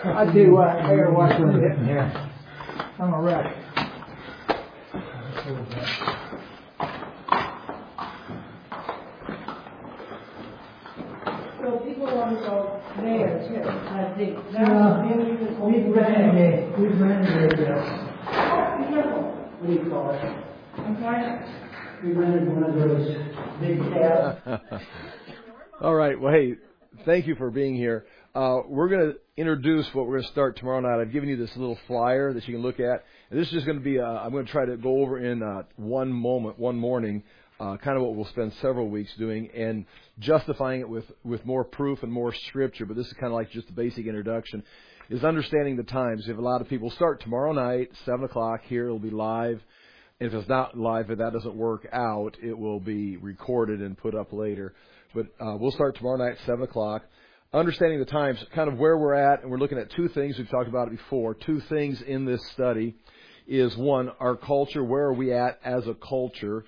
I tell you what, I better watch what's hitting here. I'm a wreck. So people want to go there too. I think. We've rented this. Be careful. What do you call it? I'm sorry. We rented one of those big cabs. All right. Well, hey, thank you for being here. We're going to introduce what we're going to start tomorrow night. I've given you this little flyer that you can look at. And this is just going to be, I'm going to try to go over in one morning, kind of what we'll spend several weeks doing and justifying it with more proof and more scripture. But this is kind of like just the basic introduction, is understanding the times. If a lot of people start tomorrow night, 7 o'clock here, it'll be live. If it's not live, if that doesn't work out, it will be recorded and put up later. But we'll start tomorrow night at 7 o'clock. Understanding the times, kind of where we're at, and we're looking at two things. We've talked about it before. Two things in this study is, one, our culture. Where are we at as a culture?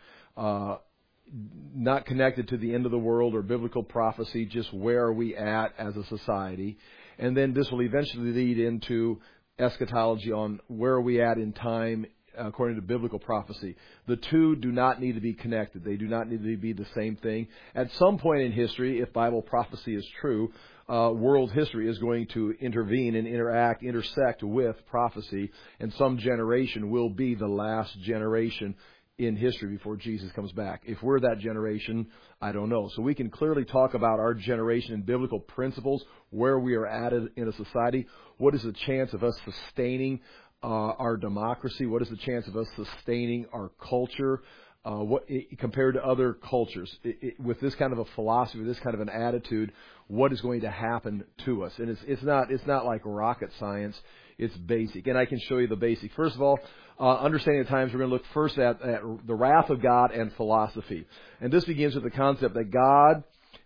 Not connected to the end of the world or biblical prophecy, just where are we at as a society? And then this will eventually lead into eschatology on where are we at in time according to biblical prophecy. The two do not need to be connected. They do not need to be the same thing. At some point in history, if Bible prophecy is true, world history is going to intervene and intersect with prophecy, and some generation will be the last generation in history before Jesus comes back. If we're that generation, I don't know. So we can clearly talk about our generation and biblical principles, where we are at in a society. What is the chance of us sustaining our democracy? What is the chance of us sustaining our culture? Compared to other cultures, with this kind of a philosophy, this kind of an attitude, what is going to happen to us? And it's not like rocket science. It's basic, and I can show you the basic. First of all, understanding the times, we're going to look first at the wrath of God and philosophy, and this begins with the concept that God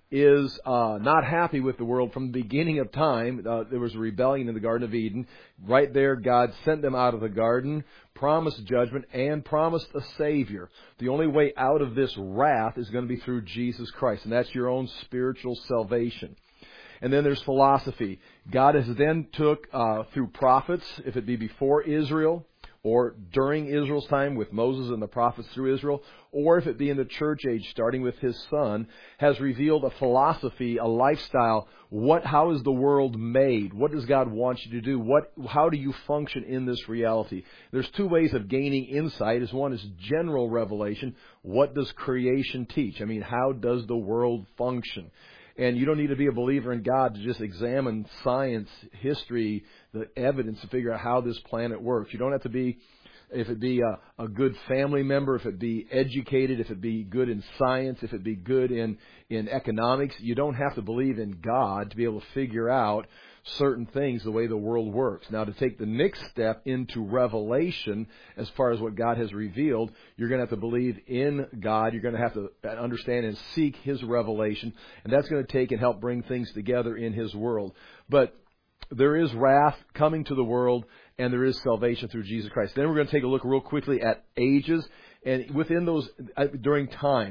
is not happy with the world from the beginning of time. There was a rebellion in the Garden of Eden. Right there, God sent them out of the garden, promised judgment, and promised a Savior. The only way out of this wrath is going to be through Jesus Christ, and that's your own spiritual salvation. And then there's philosophy. God has then took through prophets, if it be before Israel, or during Israel's time with Moses and the prophets through Israel, or if it be in the church age, starting with His Son, has revealed a philosophy, a lifestyle. How is the world made? What does God want you to do? How do you function in this reality? There's two ways of gaining insight. One is general revelation. What does creation teach? I mean, how does the world function? And you don't need to be a believer in God to just examine science, history, the evidence to figure out how this planet works. You don't have to be, if it be a good family member, if it be educated, if it be good in science, if it be good in economics. You don't have to believe in God to be able to figure out certain things, the way the world works. Now, to take the next step into revelation, as far as what God has revealed, you're going to have to believe in God. You're going to have to understand and seek His revelation, and that's going to take and help bring things together in His world. But there is wrath coming to the world, and there is salvation through Jesus Christ. Then we're going to take a look real quickly at ages, and within those, during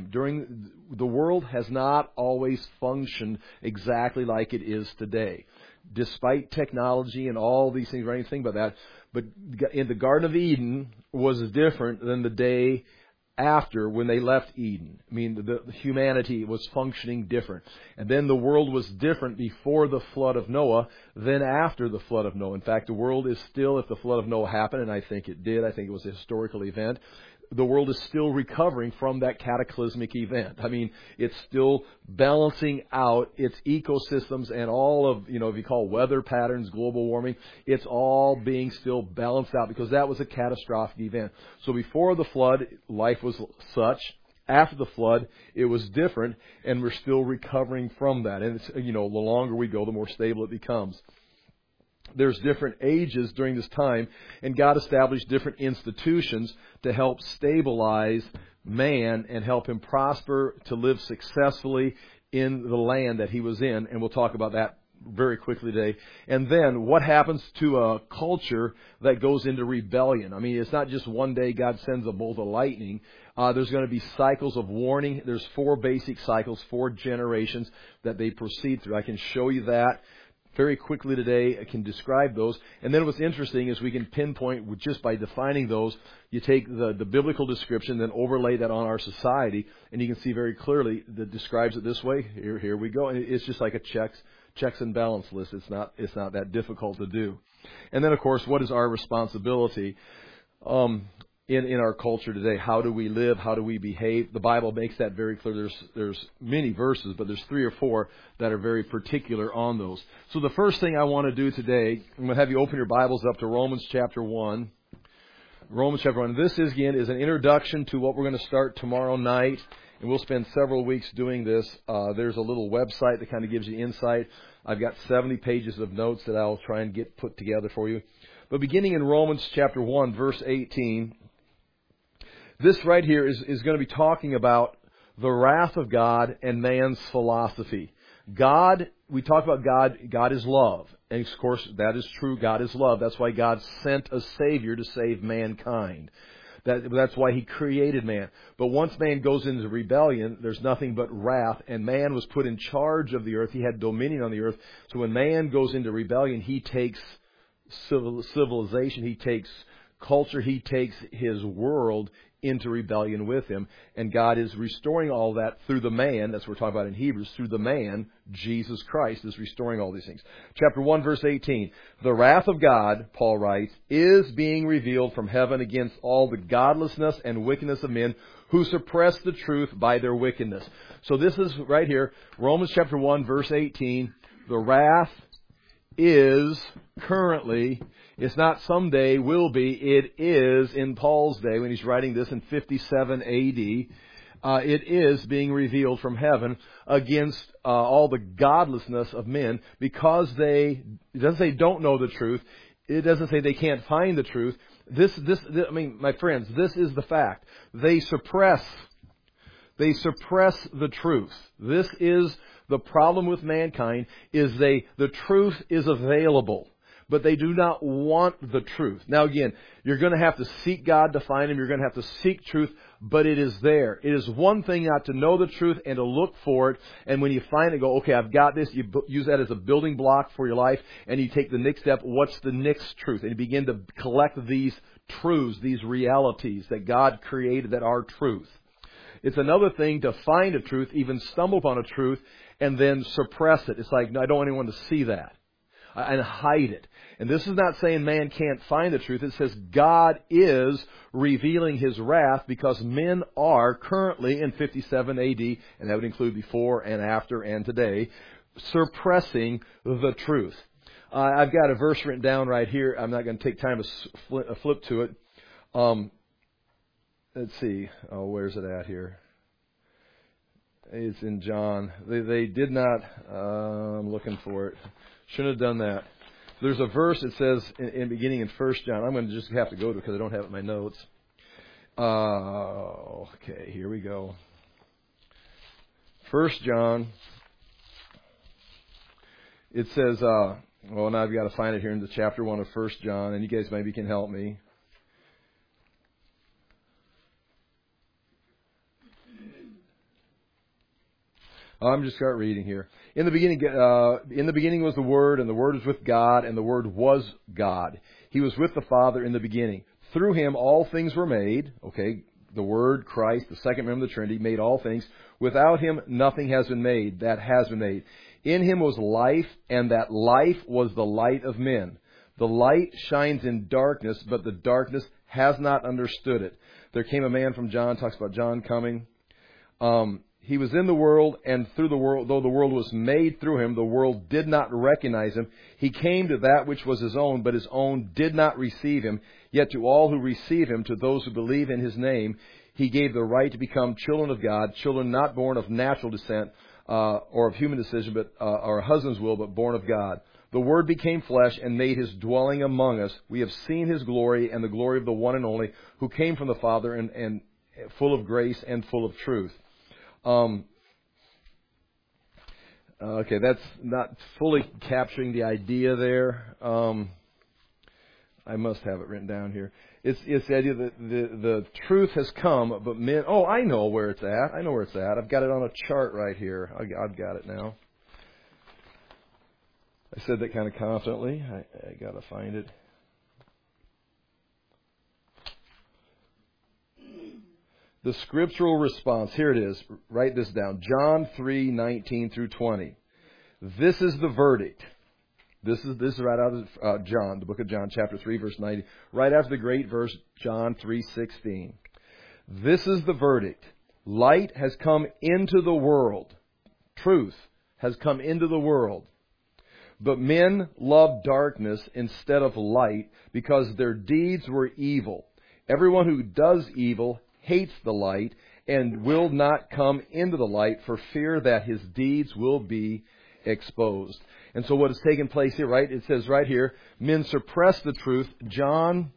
the world has not always functioned exactly like it is today. Despite technology and all these things, right? Think about that. But in the Garden of Eden was different than the day after when they left Eden. I mean, the humanity was functioning different. And then the world was different before the flood of Noah than after the flood of Noah. In fact, the world is still, if the flood of Noah happened, and I think it did, I think it was a historical event, the world is still recovering from that cataclysmic event. I mean, it's still balancing out its ecosystems and all of, if you call weather patterns, global warming, it's all being still balanced out because that was a catastrophic event. So before the flood, life was such. After the flood, it was different, and we're still recovering from that. And it's, the longer we go, the more stable it becomes. There's different ages during this time, and God established different institutions to help stabilize man and help him prosper to live successfully in the land that he was in. And we'll talk about that very quickly today. And then what happens to a culture that goes into rebellion? I mean, it's not just one day God sends a bolt of lightning. There's going to be cycles of warning. There's 4 basic cycles, 4 generations that they proceed through. I can show you that very quickly today can describe those. And then what's interesting is we can pinpoint just by defining those. You take the biblical description, then overlay that on our society, and you can see very clearly that describes it this way. Here we go. And it's just like a checks and balance list. It's not that difficult to do. And then, of course, what is our responsibility in our culture today? How do we live? How do we behave? The Bible makes that very clear. There's many verses, but there's 3 or 4 that are very particular on those. So the first thing I want to do today, I'm going to have you open your Bibles up to Romans chapter 1. Romans chapter 1. This is an introduction to what we're going to start tomorrow night. And we'll spend several weeks doing this. There's a little website that kind of gives you insight. I've got 70 pages of notes that I'll try and get put together for you. But beginning in Romans chapter 1, verse 18, this right here is going to be talking about the wrath of God and man's philosophy. God, we talk about God is love. And of course, that is true. God is love. That's why God sent a Savior to save mankind. That's why He created man. But once man goes into rebellion, there's nothing but wrath. And man was put in charge of the earth. He had dominion on the earth. So when man goes into rebellion, he takes civilization. He takes culture. He takes his world into rebellion with him. And God is restoring all that through the man. That's what we're talking about in Hebrews. Through the man, Jesus Christ, is restoring all these things. Chapter 1, verse 18. The wrath of God, Paul writes, is being revealed from heaven against all the godlessness and wickedness of men who suppress the truth by their wickedness. So this is right here, Romans chapter 1, verse 18. The wrath is currently, it's not someday, will be, it is in Paul's day when he's writing this in 57 A.D. It is being revealed from heaven against all the godlessness of men because it doesn't say don't know the truth. It doesn't say they can't find the truth. My friends, this is the fact. They suppress the truth. This is the problem with mankind, is the truth is available, but they do not want the truth. Now again, you're going to have to seek God to find Him. You're going to have to seek truth, but it is there. It is one thing not to know the truth and to look for it. And when you find it, go, okay, I've got this. You use that as a building block for your life, and you take the next step. What's the next truth? And you begin to collect these truths, these realities that God created that are truth. It's another thing to find a truth, even stumble upon a truth, and then suppress it. It's like, no, I don't want anyone to see that. And hide it. And this is not saying man can't find the truth. It says God is revealing His wrath because men are currently in 57 A.D., and that would include before and after and today, suppressing the truth. I've got a verse written down right here. I'm not going to take time to flip to it. Let's see. Oh, where's it at here? It's in John. They did not. I'm looking for it. Shouldn't have done that. There's a verse that says in beginning in 1 John. I'm going to just have to go to it because I don't have it in my notes. Okay, here we go. 1 John. It says, now I've got to find it here in the chapter 1 of 1 John, and you guys maybe can help me. I'm just start reading here. In the beginning was the Word, and the Word was with God, and the Word was God. He was with the Father in the beginning. Through Him all things were made. Okay, the Word, Christ, the second member of the Trinity, made all things. Without Him nothing has been made that has been made. In Him was life, and that life was the light of men. The light shines in darkness, but the darkness has not understood it. There came a man from John, talks about John coming. He was in the world, and through the world, though the world was made through Him, the world did not recognize Him. He came to that which was His own, but His own did not receive Him. Yet to all who receive Him, to those who believe in His name, He gave the right to become children of God, children not born of natural descent or of human decision, but or a husband's will, but born of God. The Word became flesh and made His dwelling among us. We have seen His glory and the glory of the one and only, who came from the Father and full of grace and full of truth. Okay, that's not fully capturing the idea there. I must have it written down here. It's the idea that the truth has come, but men... Oh, I know where it's at. I've got it on a chart right here. I've got it now. I said that kind of confidently. I got to find it. The scriptural response. Here it is. Write this down. John 3:19 through 20. This is the verdict. This is right out of John, the book of John, chapter 3, verse 90. Right after the great verse, John 3:16. This is the verdict. Light has come into the world. Truth has come into the world. But men loved darkness instead of light because their deeds were evil. Everyone who does evil hates the light and will not come into the light for fear that his deeds will be exposed. And so what has taken place here, right? It says right here, men suppress the truth. John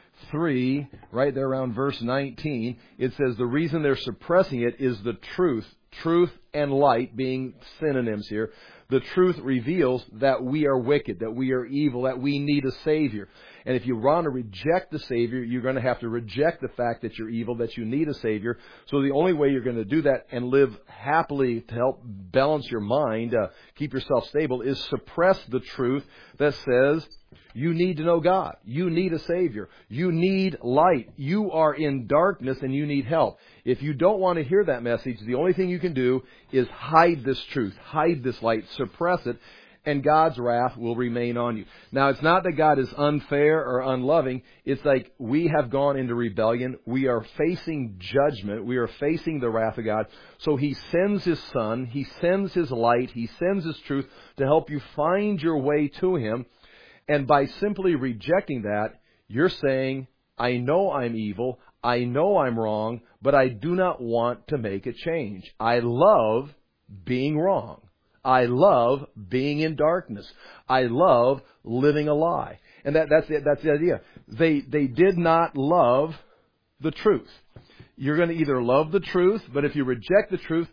3, right there around verse 19, it says the reason they're suppressing it is the truth. Truth and light being synonyms here. The truth reveals that we are wicked, that we are evil, that we need a Savior. And if you want to reject the Savior, you're going to have to reject the fact that you're evil, that you need a Savior. So the only way you're going to do that and live happily to help balance your mind, keep yourself stable, is suppress the truth that says you need to know God. You need a Savior. You need light. You are in darkness and you need help. If you don't want to hear that message, the only thing you can do is hide this truth, hide this light, suppress it, and God's wrath will remain on you. Now, it's not that God is unfair or unloving. It's like we have gone into rebellion. We are facing judgment. We are facing the wrath of God. So He sends His Son. He sends His light. He sends His truth to help you find your way to Him. And by simply rejecting that, you're saying, I know I'm evil. I know I'm wrong, but I do not want to make a change. I love being wrong. I love being in darkness. I love living a lie. And that's the idea. They did not love the truth. You're going to either love the truth, but if you reject the truth,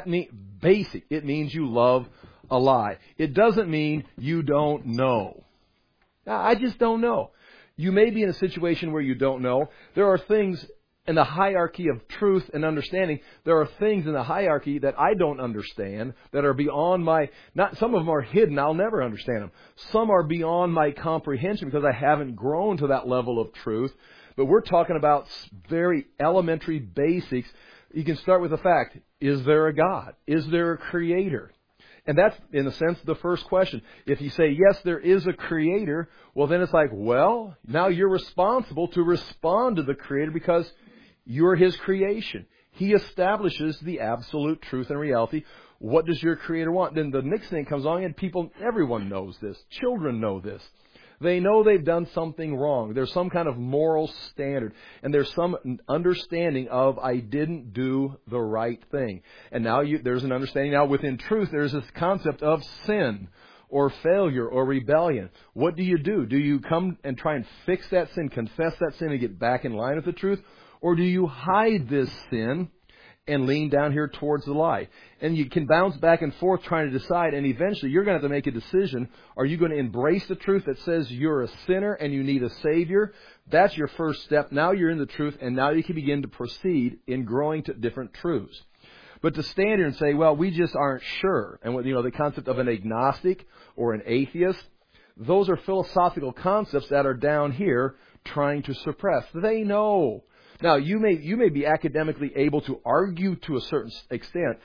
it means you love a lie. It doesn't mean you don't know. Now, I just don't know. You may be in a situation where you don't know. There are things in the hierarchy of truth and understanding. There are things in the hierarchy that I don't understand that are beyond some of them are hidden. I'll never understand them. Some are beyond my comprehension because I haven't grown to that level of truth. But we're talking about very elementary basics. You can start with the fact, is there a God? Is there a Creator? And that's, in a sense, the first question. If you say, yes, there is a Creator, well, then it's like, well, now you're responsible to respond to the Creator because you're His creation. He establishes the absolute truth and reality. What does your Creator want? Then the next thing comes along, and everyone knows this. Children know this. They know they've done something wrong. There's some kind of moral standard. And there's some understanding of, I didn't do the right thing. And now there's an understanding. Now within truth, there's this concept of sin or failure or rebellion. What do? Do you come and try and fix that sin, confess that sin, and get back in line with the truth? Or do you hide this sin and lean down here towards the lie? And you can bounce back and forth trying to decide, and eventually you're going to have to make a decision. Are you going to embrace the truth that says you're a sinner and you need a Savior? That's your first step. Now you're in the truth, and now you can begin to proceed in growing to different truths. But to stand here and say, well, we just aren't sure, and the concept of an agnostic or an atheist, those are philosophical concepts that are down here trying to suppress. They know. Now, you may be academically able to argue to a certain extent,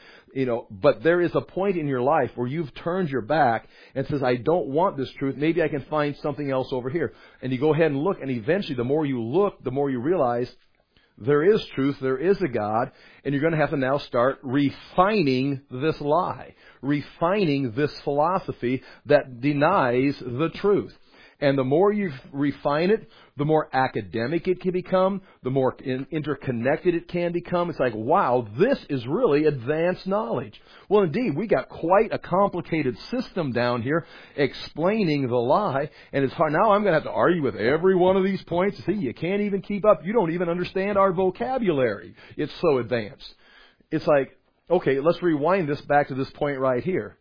but there is a point in your life where you've turned your back and says, I don't want this truth. Maybe I can find something else over here. And you go ahead and look, and eventually the more you look, the more you realize there is truth, there is a God, and you're going to have to now start refining this lie, refining this philosophy that denies the truth. And the more you refine it, the more academic it can become, the more interconnected it can become. It's like, wow, this is really advanced knowledge. Well, indeed, we got quite a complicated system down here explaining the lie. And it's hard. Now I'm going to have to argue with every one of these points. See, you can't even keep up. You don't even understand our vocabulary. It's so advanced. It's like, okay, let's rewind this back to this point right here.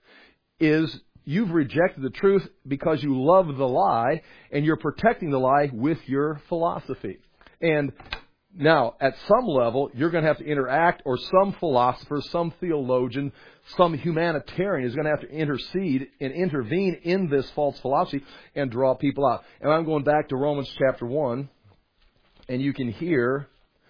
You've rejected the truth because you love the lie, and you're protecting the lie with your philosophy. And Now, at some level, you're going to have to interact, or some philosopher, some theologian, some humanitarian is going to have to intercede and intervene in this false philosophy and draw people out. And I'm going back to Romans chapter 1, and you can hear,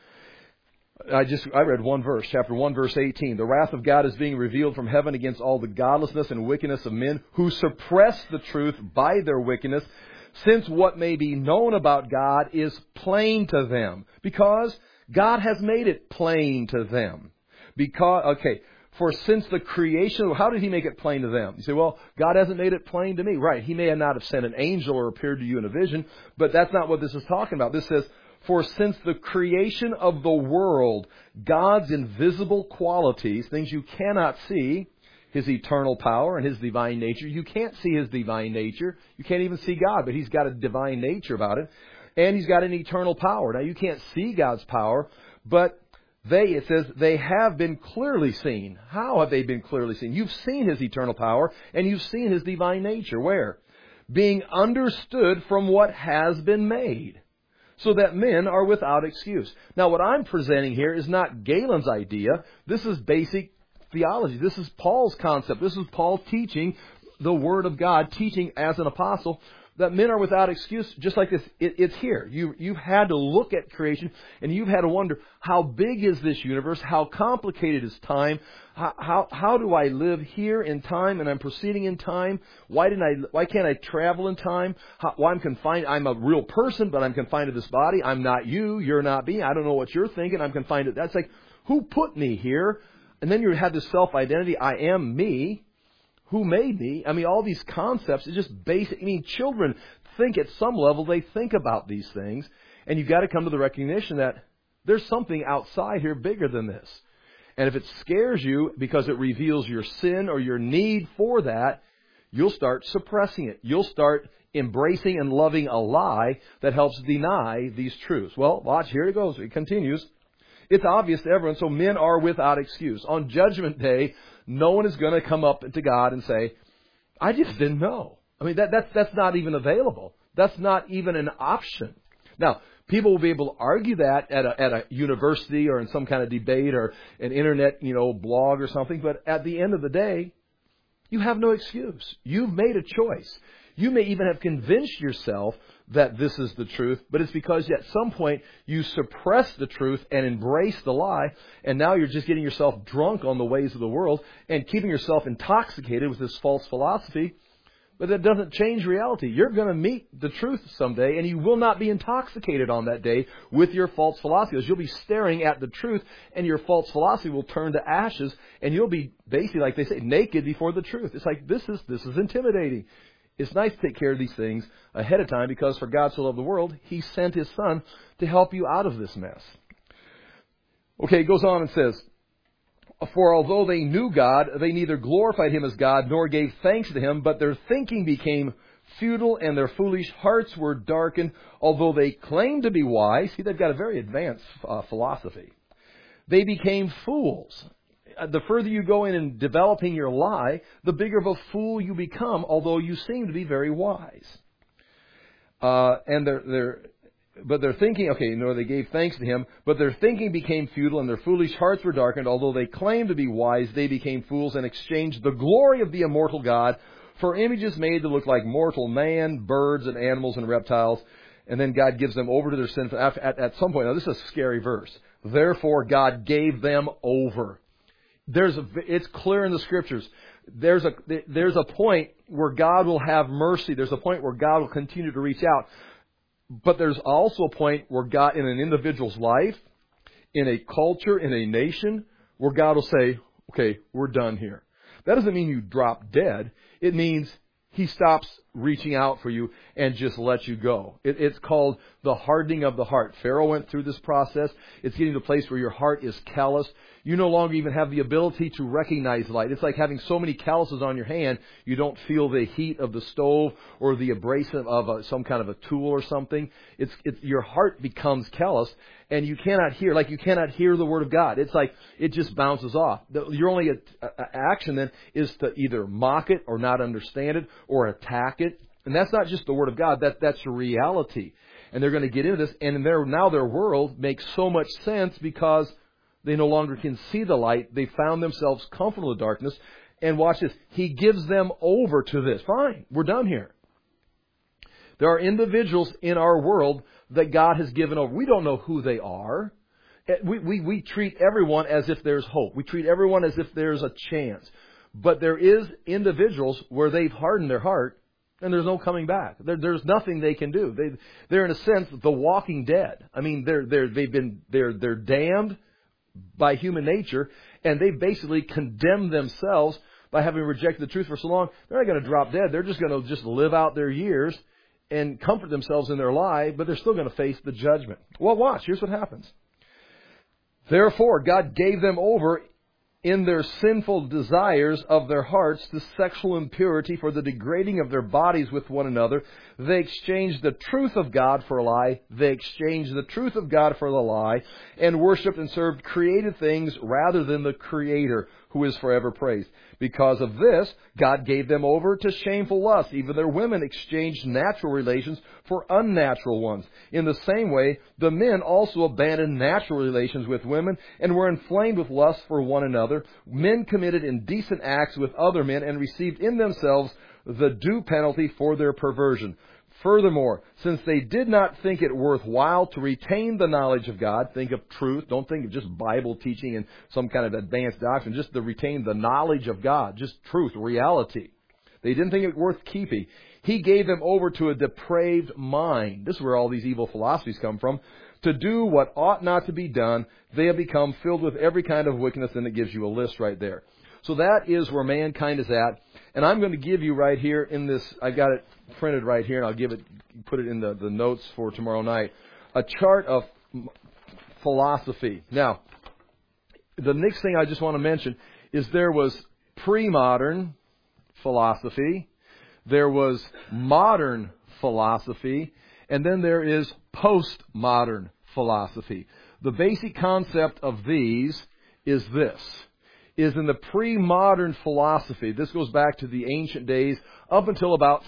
I read one verse, chapter 1, verse 18. The wrath of God is being revealed from heaven against all the godlessness and wickedness of men who suppress the truth by their wickedness, since what may be known about God is plain to them. Because God has made it plain to them. For since the creation, how did He make it plain to them? You say, well, God hasn't made it plain to me. Right, He may not have sent an angel or appeared to you in a vision, but that's not what this is talking about. This says, for since the creation of the world, God's invisible qualities, things you cannot see, His eternal power and His divine nature. You can't see His divine nature. You can't even see God, but He's got a divine nature about it. And He's got an eternal power. Now, you can't see God's power, but it says, they have been clearly seen. How have they been clearly seen? You've seen His eternal power, and you've seen His divine nature. Where? Being understood from what has been made, so that men are without excuse. Now, what I'm presenting here is not Galen's idea. This is basic theology. This is Paul's concept. This is Paul teaching the Word of God, teaching as an apostle that men are without excuse. Just like this, it's here. You've had to look at creation, and you've had to wonder, how big is this universe? How complicated is time? How do I live here in time, and I'm proceeding in time? Why can't I travel in time? Why I'm confined? I'm a real person, but I'm confined to this body. I'm not you. You're not me. I don't know what you're thinking. I'm confined to. That's like, who put me here? And then you have this self-identity. I am me. Who made me? I mean, all these concepts are just basic. I mean, children think at some level, they think about these things. And you've got to come to the recognition that there's something outside here bigger than this. And if it scares you because it reveals your sin or your need for that, you'll start suppressing it. You'll start embracing and loving a lie that helps deny these truths. Well, watch, here it goes. It continues. It's obvious to everyone, so men are without excuse. On Judgment Day, no one is going to come up to God and say, I just didn't know. I mean, that's not even available. That's not even an option. Now, people will be able to argue that at a university or in some kind of debate or an internet, blog or something. But at the end of the day, you have no excuse. You've made a choice. You may even have convinced yourself that this is the truth, but it's because at some point you suppress the truth and embrace the lie, and now you're just getting yourself drunk on the ways of the world and keeping yourself intoxicated with this false philosophy. But that doesn't change reality. You're going to meet the truth someday, and you will not be intoxicated on that day with your false philosophy. You'll be staring at the truth, and your false philosophy will turn to ashes, and you'll be basically, like they say, naked before the truth. It's like, this is intimidating. It's nice to take care of these things ahead of time, because for God so loved the world, He sent His Son to help you out of this mess. Okay, it goes on and says, for although they knew God, they neither glorified Him as God nor gave thanks to Him, but their thinking became futile and their foolish hearts were darkened. Although they claimed to be wise, see, they've got a very advanced philosophy. They became fools. The further you go in developing your lie, the bigger of a fool you become, although you seem to be very wise. And their thinking, nor they gave thanks to Him, but their thinking became futile and their foolish hearts were darkened. Although they claimed to be wise, they became fools and exchanged the glory of the immortal God for images made to look like mortal man, birds and animals and reptiles. And then God gives them over to their sin at some point. Now, this is a scary verse. Therefore, God gave them over. It's clear in the Scriptures. There's a point where God will have mercy. There's a point where God will continue to reach out. But there's also a point where God, in an individual's life, in a culture, in a nation, where God will say, okay, we're done here. That doesn't mean you drop dead. It means He stops reaching out for you and just lets you go. It's called the hardening of the heart. Pharaoh went through this process. It's getting to a place where your heart is callous. You no longer even have the ability to recognize light. It's like having so many calluses on your hand, you don't feel the heat of the stove or the abrasive of some kind of a tool or something. Your heart becomes callous, and you cannot hear the Word of God. It's like it just bounces off. Your only action then is to either mock it or not understand it or attack it And that's not just the Word of God. That's a reality. And they're going to get into this. And now their world makes so much sense because they no longer can see the light. They found themselves comfortable in darkness. And watch this. He gives them over to this. Fine. We're done here. There are individuals in our world that God has given over. We don't know who they are. We treat everyone as if there's hope. We treat everyone as if there's a chance. But there is individuals where they've hardened their heart and there's no coming back. There's nothing they can do. They're in a sense the walking dead. I mean, they're damned by human nature, and they basically condemn themselves by having rejected the truth for so long. They're not going to drop dead. They're just going to live out their years and comfort themselves in their lie, but they're still going to face the judgment. Well, watch. Here's what happens. Therefore, God gave them over in their sinful desires of their hearts to sexual impurity for the degrading of their bodies with one another. They exchanged the truth of God for a lie. They exchanged the truth of God for the lie and worshipped and served created things rather than the Creator, who is forever praised. Because of this, God gave them over to shameful lust. Even their women exchanged natural relations for unnatural ones. In the same way, the men also abandoned natural relations with women and were inflamed with lust for one another. Men committed indecent acts with other men and received in themselves the due penalty for their perversion. Furthermore, since they did not think it worthwhile to retain the knowledge of God, think of truth, don't think of just Bible teaching and some kind of advanced doctrine, just to retain the knowledge of God, just truth, reality. They didn't think it worth keeping. He gave them over to a depraved mind. This is where all these evil philosophies come from. To do what ought not to be done, they have become filled with every kind of wickedness, and it gives you a list right there. So that is where mankind is at. And I'm going to give you right here in this, I've got it printed right here, and I'll put it in the notes for tomorrow night, a chart of philosophy. Now, the next thing I just want to mention is there was pre-modern philosophy, there was modern philosophy, and then there is postmodern philosophy. The basic concept of these is this. Is in the pre-modern philosophy, this goes back to the ancient days up until about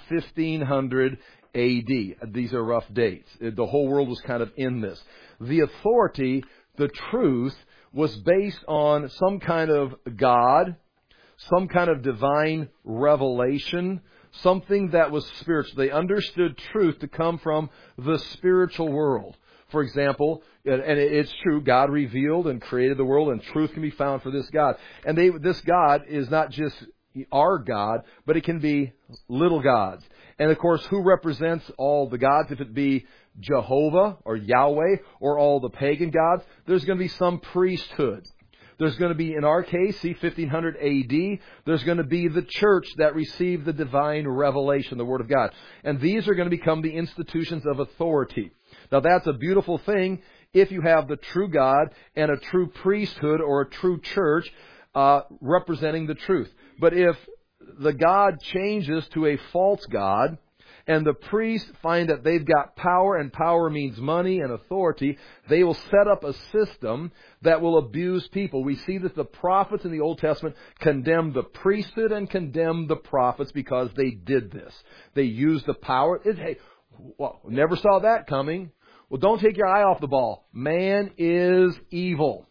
1500 A.D. These are rough dates. The whole world was kind of in this. The authority, the truth, was based on some kind of God, some kind of divine revelation, something that was spiritual. They understood truth to come from the spiritual world. For example, and it's true, God revealed and created the world, and truth can be found for this God. And this God is not just our God, but it can be little gods. And of course, who represents all the gods? If it be Jehovah or Yahweh or all the pagan gods, there's going to be some priesthood. There's going to be, in our case, see 1500 A.D., there's going to be the church that received the divine revelation, the Word of God. And these are going to become the institutions of authority. Now that's a beautiful thing if you have the true God and a true priesthood or a true church representing the truth. But if the God changes to a false God and the priests find that they've got power, and power means money and authority, they will set up a system that will abuse people. We see that the prophets in the Old Testament condemned the priesthood and condemned the prophets because they did this. They used the power. Well, never saw that coming. Well, don't take your eye off the ball. Man is evil.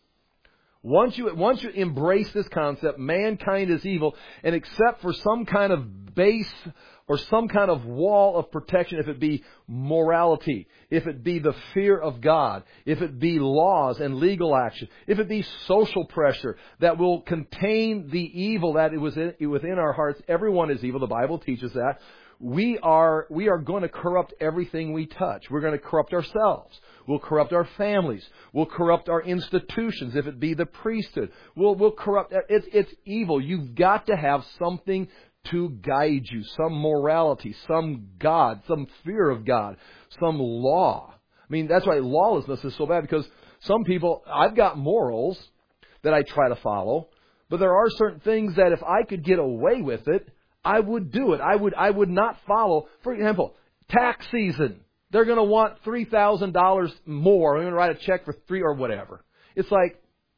Once you embrace this concept, mankind is evil, and except for some kind of base or some kind of wall of protection, if it be morality, if it be the fear of God, if it be laws and legal action, if it be social pressure that will contain the evil that is within our hearts, everyone is evil. The Bible teaches that. We are going to corrupt everything we touch. We're going to corrupt ourselves. We'll corrupt our families. We'll corrupt our institutions, if it be the priesthood. We'll corrupt. It's evil. You've got to have something to guide you, some morality, some God, some fear of God, some law. I mean, that's why lawlessness is so bad, because some people, I've got morals that I try to follow, but there are certain things that if I could get away with it, I would do it. I would not follow. For example, tax season. They're going to want $3,000 more. I'm going to write a check for $3 or whatever. It's like,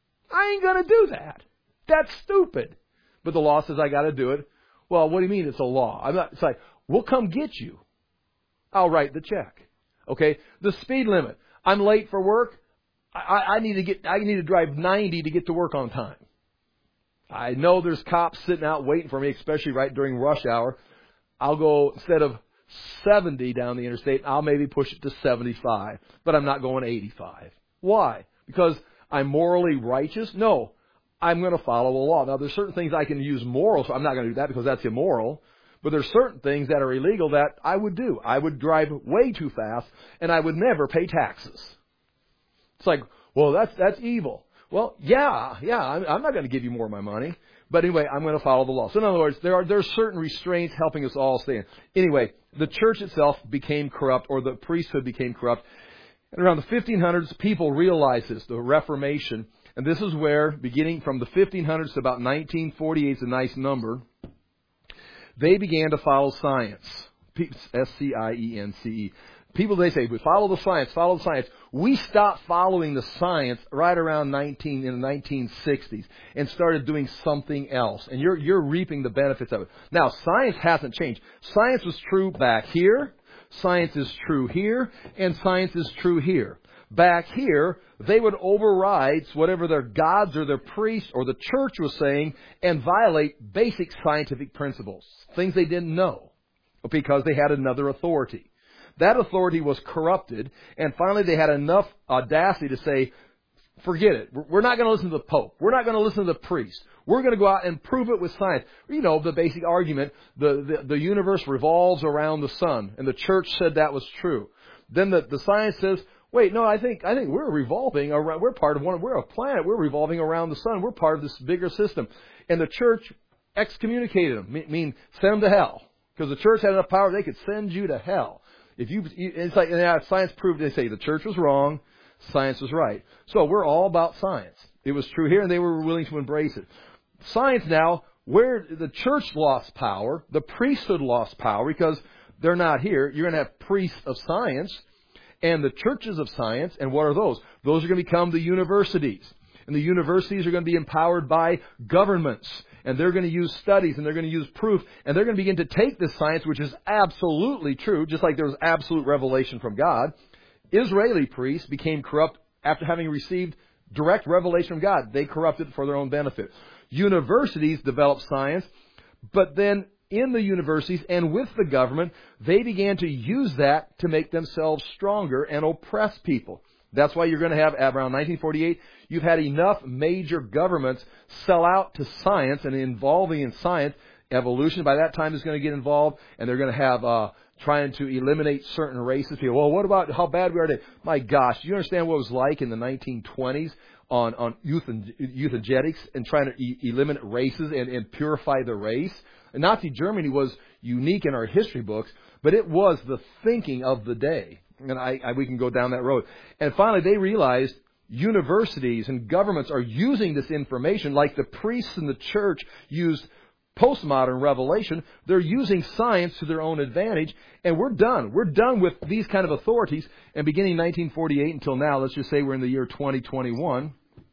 I ain't going to do that. That's stupid. But the law says I got to do it. Well, what do you mean it's a law? It's like, we'll come get you. I'll write the check. Okay? The speed limit. I'm late for work. I need to drive 90 to get to work on time. I know there's cops sitting out waiting for me, especially right during rush hour. I'll go, instead of 70 down the interstate, I'll maybe push it to 75, but I'm not going 85. Why? Because I'm morally righteous? No. I'm going to follow the law. Now, there's certain things I can use moral, so I'm not going to do that because that's immoral. But there's certain things that are illegal that I would do. I would drive way too fast, and I would never pay taxes. It's like, well, that's evil. Well, yeah, I'm not going to give you more of my money. But anyway, I'm going to follow the law. So in other words, there are certain restraints helping us all stay in. Anyway, the church itself became corrupt, or the priesthood became corrupt. And around the 1500s, people realized this, the Reformation. And this is where, beginning from the 1500s to about 1948, is a nice number, they began to follow science. S-C-I-E-N-C-E. People, they say, we follow the science, follow the science. We stopped following the science right around in the 1960s and started doing something else. And you're reaping the benefits of it. Now, science hasn't changed. Science was true back here. Science is true here. And science is true here. Back here, they would override whatever their gods or their priests or the church was saying and violate basic scientific principles. Things they didn't know because they had another authority. That authority was corrupted, and finally they had enough audacity to say, forget it. We're not going to listen to the Pope. We're not going to listen to the priest. We're going to go out and prove it with science. You know, the basic argument, the universe revolves around the sun, and the church said that was true. Then the science says, wait, no, I think we're revolving around, we're part of we're a planet, we're revolving around the sun, we're part of this bigger system. And the church excommunicated them, send them to hell. Because the church had enough power, they could send you to hell. It's like, science proved, they say the church was wrong, science was right. So we're all about science. It was true here, and they were willing to embrace it. Science now, where the church lost power, the priesthood lost power, because they're not here. You're going to have priests of science and the churches of science. And what are those? Those are going to become the universities. And the universities are going to be empowered by governments. And they're going to use studies, and they're going to use proof, and they're going to begin to take this science, which is absolutely true, just like there was absolute revelation from God. Israeli priests became corrupt after having received direct revelation from God. They corrupted for their own benefit. Universities developed science, but then in the universities and with the government, they began to use that to make themselves stronger and oppress people. That's why you're going to have, around 1948, you've had enough major governments sell out to science and involving in science. Evolution, by that time, is going to get involved, and they're going to have trying to eliminate certain races. People, well, what about how bad we are today? My gosh, do you understand what it was like in the 1920s on euthanasia and trying to eliminate races and purify the race? And Nazi Germany was unique in our history books, but it was the thinking of the day. And we can go down that road. And finally, they realized universities and governments are using this information like the priests in the church used postmodern revelation. They're using science to their own advantage. And we're done. We're done with these kind of authorities. And beginning 1948 until now, let's just say we're in the year 2021.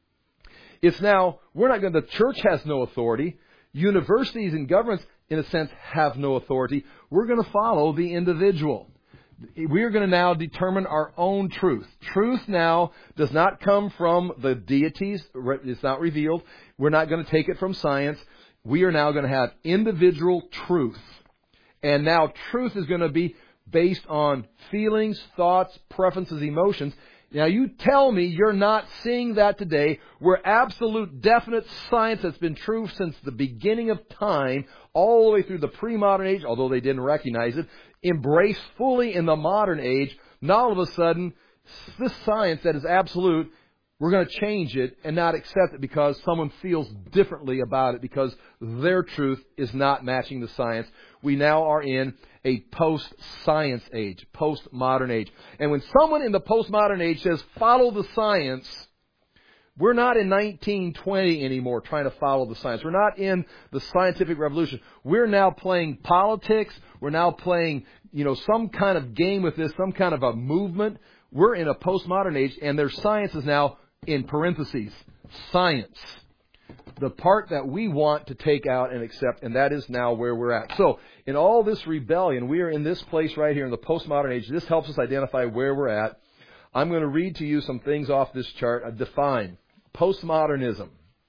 It's now, the church has no authority. Universities and governments, in a sense, have no authority. We're going to follow the individual. We are going to now determine our own truth. Truth now does not come from the deities. It's not revealed. We're not going to take it from science. We are now going to have individual truth. And now truth is going to be based on feelings, thoughts, preferences, emotions. Now you tell me you're not seeing that today, where absolute definite science that's been true since the beginning of time, all the way through the pre-modern age, although they didn't recognize it, embraced fully in the modern age. Now all of a sudden, this science that is absolute, we're going to change it and not accept it because someone feels differently about it because their truth is not matching the science. We now are in a post-science age, post-modern age. And when someone in the post-modern age says, follow the science, we're not in 1920 anymore trying to follow the science. We're not in the scientific revolution. We're now playing politics. We're now playing, some kind of game with this, some kind of a movement. We're in a postmodern age, and their science is now in parentheses, science. the part that we want to take out and accept, and that is now where we're at. So, in all this rebellion, we are in this place right here in the postmodern age. This helps us identify where we're at. I'm going to read to you some things off this chart. Define postmodernism.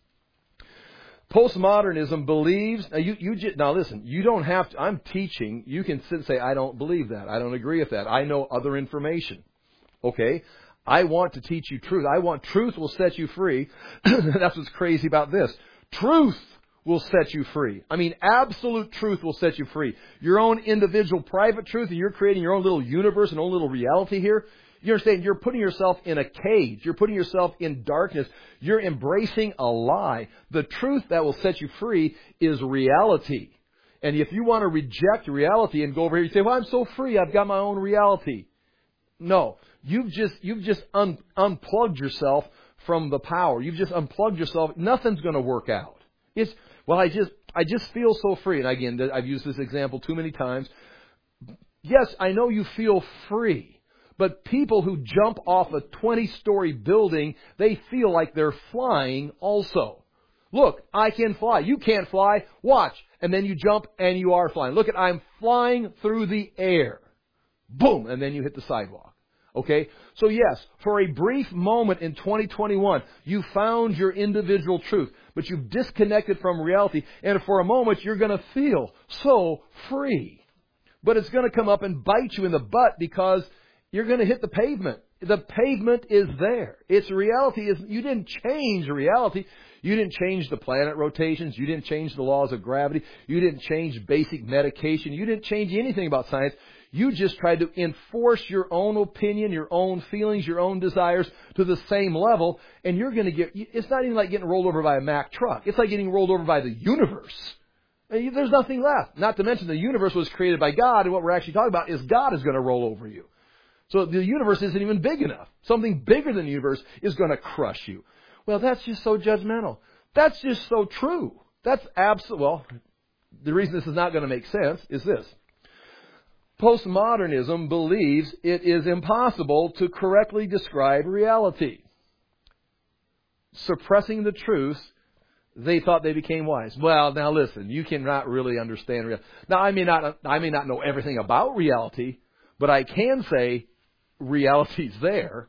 Postmodernism believes, now listen, you don't have to, I'm teaching, you can sit and say, I don't believe that, I don't agree with that, I know other information. Okay? I want to teach you truth. Truth will set you free. That's what's crazy about this. Truth will set you free. I mean, absolute truth will set you free. Your own individual private truth, and you're creating your own little universe and own little reality here. You understand? You're putting yourself in a cage. You're putting yourself in darkness. You're embracing a lie. The truth that will set you free is reality. And if you want to reject reality and go over here, you say, well, I'm so free. I've got my own reality. No. You've just unplugged yourself from the power. You've just unplugged yourself. Nothing's going to work out. I just feel so free. And again, I've used this example too many times. Yes, I know you feel free. But people who jump off a 20-story building, they feel like they're flying also. Look, I can fly. You can't fly. Watch. And then you jump and you are flying. Look, I'm flying through the air. Boom. And then you hit the sidewalk. Okay? So yes, for a brief moment in 2021, you found your individual truth. But you've disconnected from reality. And for a moment, you're going to feel so free. But it's going to come up and bite you in the butt because you're going to hit the pavement. The pavement is there. Its reality is, you didn't change reality. You didn't change the planet rotations. You didn't change the laws of gravity. You didn't change basic medication. You didn't change anything about science. You just tried to enforce your own opinion, your own feelings, your own desires to the same level. And you're going to it's not even like getting rolled over by a Mack truck. It's like getting rolled over by the universe. There's nothing left. Not to mention the universe was created by God. And what we're actually talking about is God is going to roll over you. So the universe isn't even big enough. Something bigger than the universe is going to crush you. Well, that's just so judgmental. That's just so true. That's well, the reason this is not going to make sense is this. Postmodernism believes it is impossible to correctly describe reality. Suppressing the truth, they thought they became wise. Well, now listen, you cannot really understand reality. Now, I may not know everything about reality, but I can say reality's there.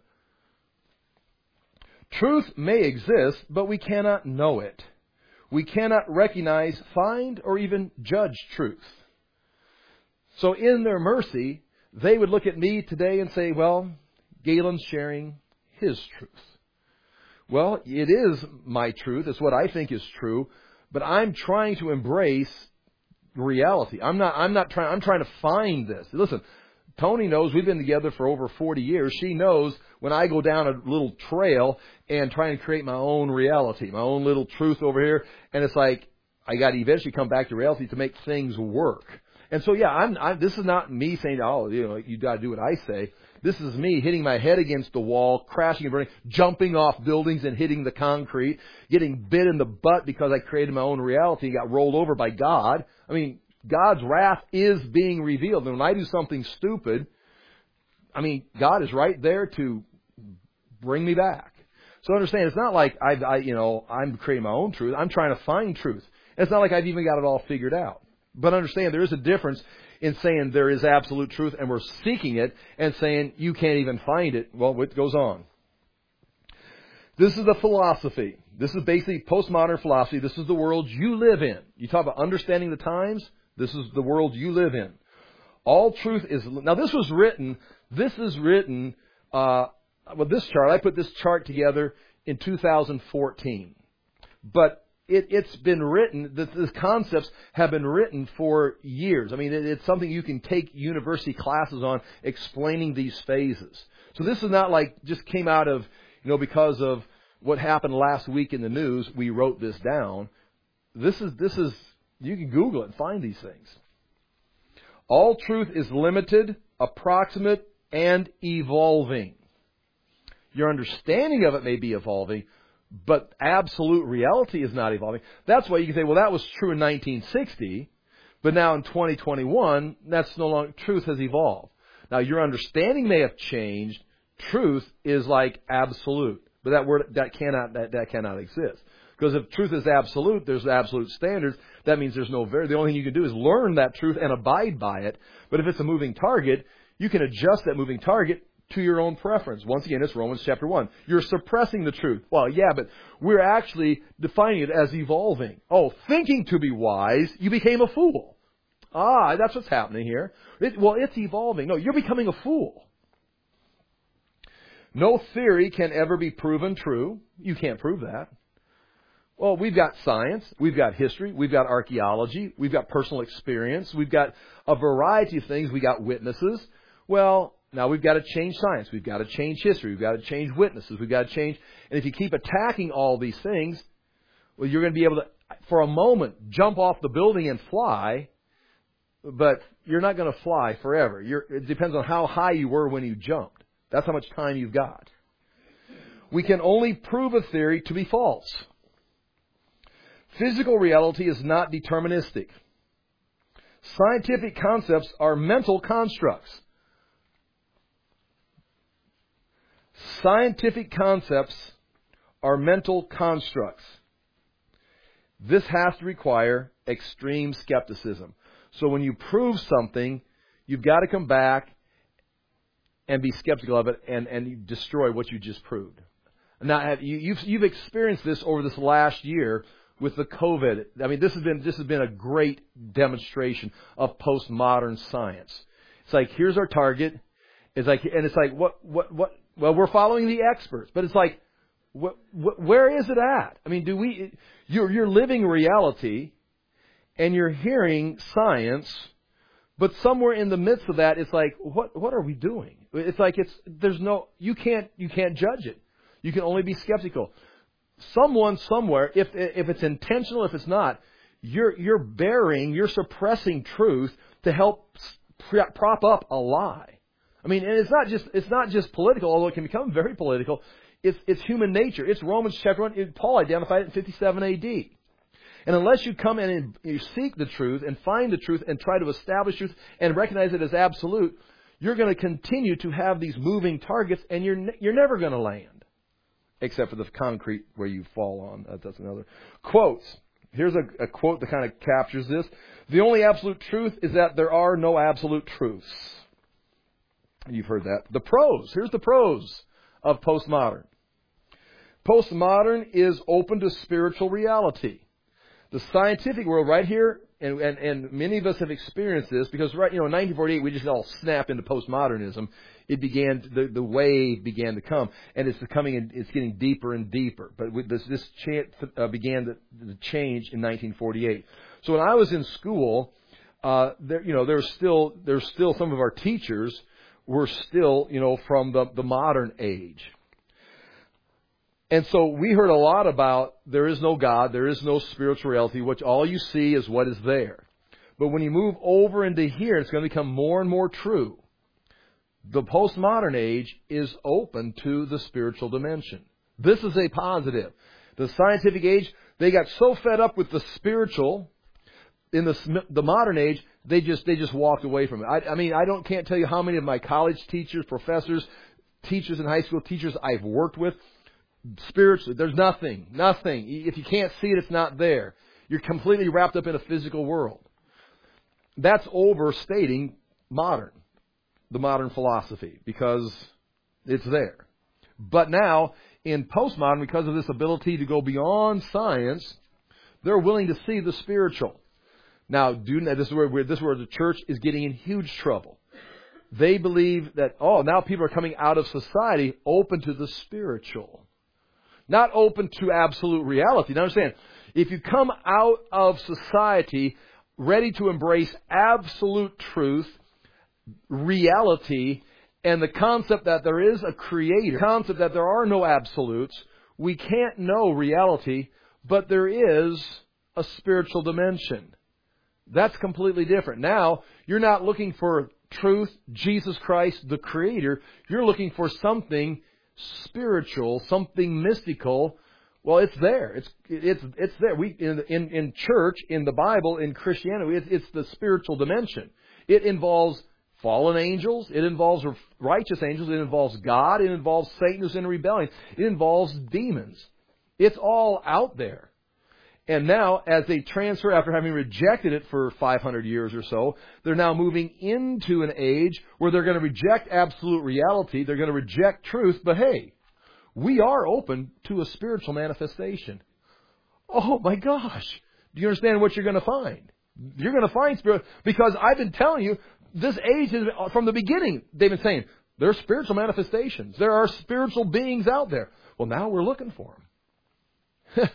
Truth may exist, but we cannot know it. We cannot recognize, find, or even judge truth. So in their mercy, they would look at me today and say, well, Galen's sharing his truth. Well, it is my truth. It's what I think is true, but I'm trying to embrace reality. I'm trying to find this. Listen, Tony knows we've been together for over 40 years. She knows when I go down a little trail and try and create my own reality, my own little truth over here. And it's like, I got to eventually come back to reality to make things work. And so, yeah, this is not me saying, oh, you got to do what I say. This is me hitting my head against the wall, crashing and burning, jumping off buildings and hitting the concrete, getting bit in the butt because I created my own reality and got rolled over by God. I mean, God's wrath is being revealed. And when I do something stupid, God is right there to bring me back. So understand, it's not like I'm creating my own truth. I'm trying to find truth. And it's not like I've even got it all figured out. But understand, there is a difference in saying there is absolute truth and we're seeking it and saying you can't even find it. Well, what goes on? This is the philosophy. This is basically postmodern philosophy. This is the world you live in. You talk about understanding the times. This is the world you live in. All truth is... Now, this is written, this chart, I put this chart together in 2014. But it's been written, the concepts have been written for years. It's something you can take university classes on explaining these phases. So this is not like just came out of, because of what happened last week in the news, we wrote this down. This is, you can Google it and find these things. All truth is limited, approximate, and evolving. Your understanding of it may be evolving, but absolute reality is not evolving. That's why you can say, well, that was true in 1960, but now in 2021, that's no longer, truth has evolved. Now, your understanding may have changed. Truth is like absolute, but that word, that cannot exist. Because if truth is absolute, there's absolute standards. That means there's no the only thing you can do is learn that truth and abide by it. But if it's a moving target, you can adjust that moving target to your own preference. Once again, it's Romans chapter 1. You're suppressing the truth. Well, yeah, but we're actually defining it as evolving. Oh, thinking to be wise, you became a fool. Ah, that's what's happening here. It's evolving. No, you're becoming a fool. No theory can ever be proven true. You can't prove that. Well, we've got science, we've got history, we've got archaeology, we've got personal experience, we've got a variety of things, we've got witnesses. Well, now we've got to change science, we've got to change history, we've got to change witnesses, we've got to change. And if you keep attacking all these things, well, you're going to be able to, for a moment, jump off the building and fly, but you're not going to fly forever. It depends on how high you were when you jumped. That's how much time you've got. We can only prove a theory to be false. Physical reality is not deterministic. Scientific concepts are mental constructs. Scientific concepts are mental constructs. This has to require extreme skepticism. So when you prove something, you've got to come back and be skeptical of it and you destroy what you just proved. Now, you've experienced this over this last year with the COVID. I mean, this has been a great demonstration of postmodern science. It's like, here's our target. It's like what? Well, we're following the experts, but it's like, where is it at? I mean, you're living reality, and you're hearing science, but somewhere in the midst of that, it's like, what are we doing? It's like you can't judge it. You can only be skeptical. Someone somewhere, if it's intentional, if it's not, you're suppressing truth to help prop up a lie. I mean, and it's not just political, although it can become very political. It's human nature. It's Romans chapter 1. Paul identified it in 57 A.D. And unless you come in and you seek the truth and find the truth and try to establish truth and recognize it as absolute, you're going to continue to have these moving targets, and you're never going to land. Except for the concrete where you fall on. That's another. Quotes. Here's a quote that kind of captures this. The only absolute truth is that there are no absolute truths. You've heard that. The pros. Here's the pros of postmodern. Postmodern is open to spiritual reality. The scientific world right here, and many of us have experienced this, because in 1948 we just all snapped into postmodernism. It began, the wave began to come, and it's getting deeper and deeper. But this began to change in 1948. So when I was in school, there's still some of our teachers were still, from the modern age. And so we heard a lot about there is no God, there is no spiritual reality, which all you see is what is there. But when you move over into here, it's going to become more and more true. The postmodern age is open to the spiritual dimension. This is a positive. The scientific age, they got so fed up with the spiritual. In the modern age, they just walked away from it. I can't tell you how many of my college teachers, professors, teachers in high school, teachers I've worked with, spiritually, there's nothing. If you can't see it, it's not there. You're completely wrapped up in a physical world. That's overstating the modern philosophy, because it's there. But now, in postmodern, because of this ability to go beyond science, they're willing to see the spiritual. Now, this is where the church is getting in huge trouble. They believe that, now people are coming out of society open to the spiritual. Not open to absolute reality. Now understand, if you come out of society ready to embrace absolute truth, reality, and the concept that there is a creator, the concept that there are no absolutes, we can't know reality, but there is a spiritual dimension. That's completely different. Now, you're not looking for truth, Jesus Christ, the creator. You're looking for something spiritual, something mystical. Well, it's there. It's there. In church, in the Bible, in Christianity, it's the spiritual dimension. It involves fallen angels. It involves righteous angels. It involves God. It involves Satan who's in rebellion. It involves demons. It's all out there. And now, as they transfer, after having rejected it for 500 years or so, they're now moving into an age where they're going to reject absolute reality. They're going to reject truth. But hey, we are open to a spiritual manifestation. Oh my gosh. Do you understand what you're going to find? You're going to find spirit, because I've been telling you, this age is, from the beginning, they've been saying, there's spiritual manifestations. There are spiritual beings out there. Well, now we're looking for them.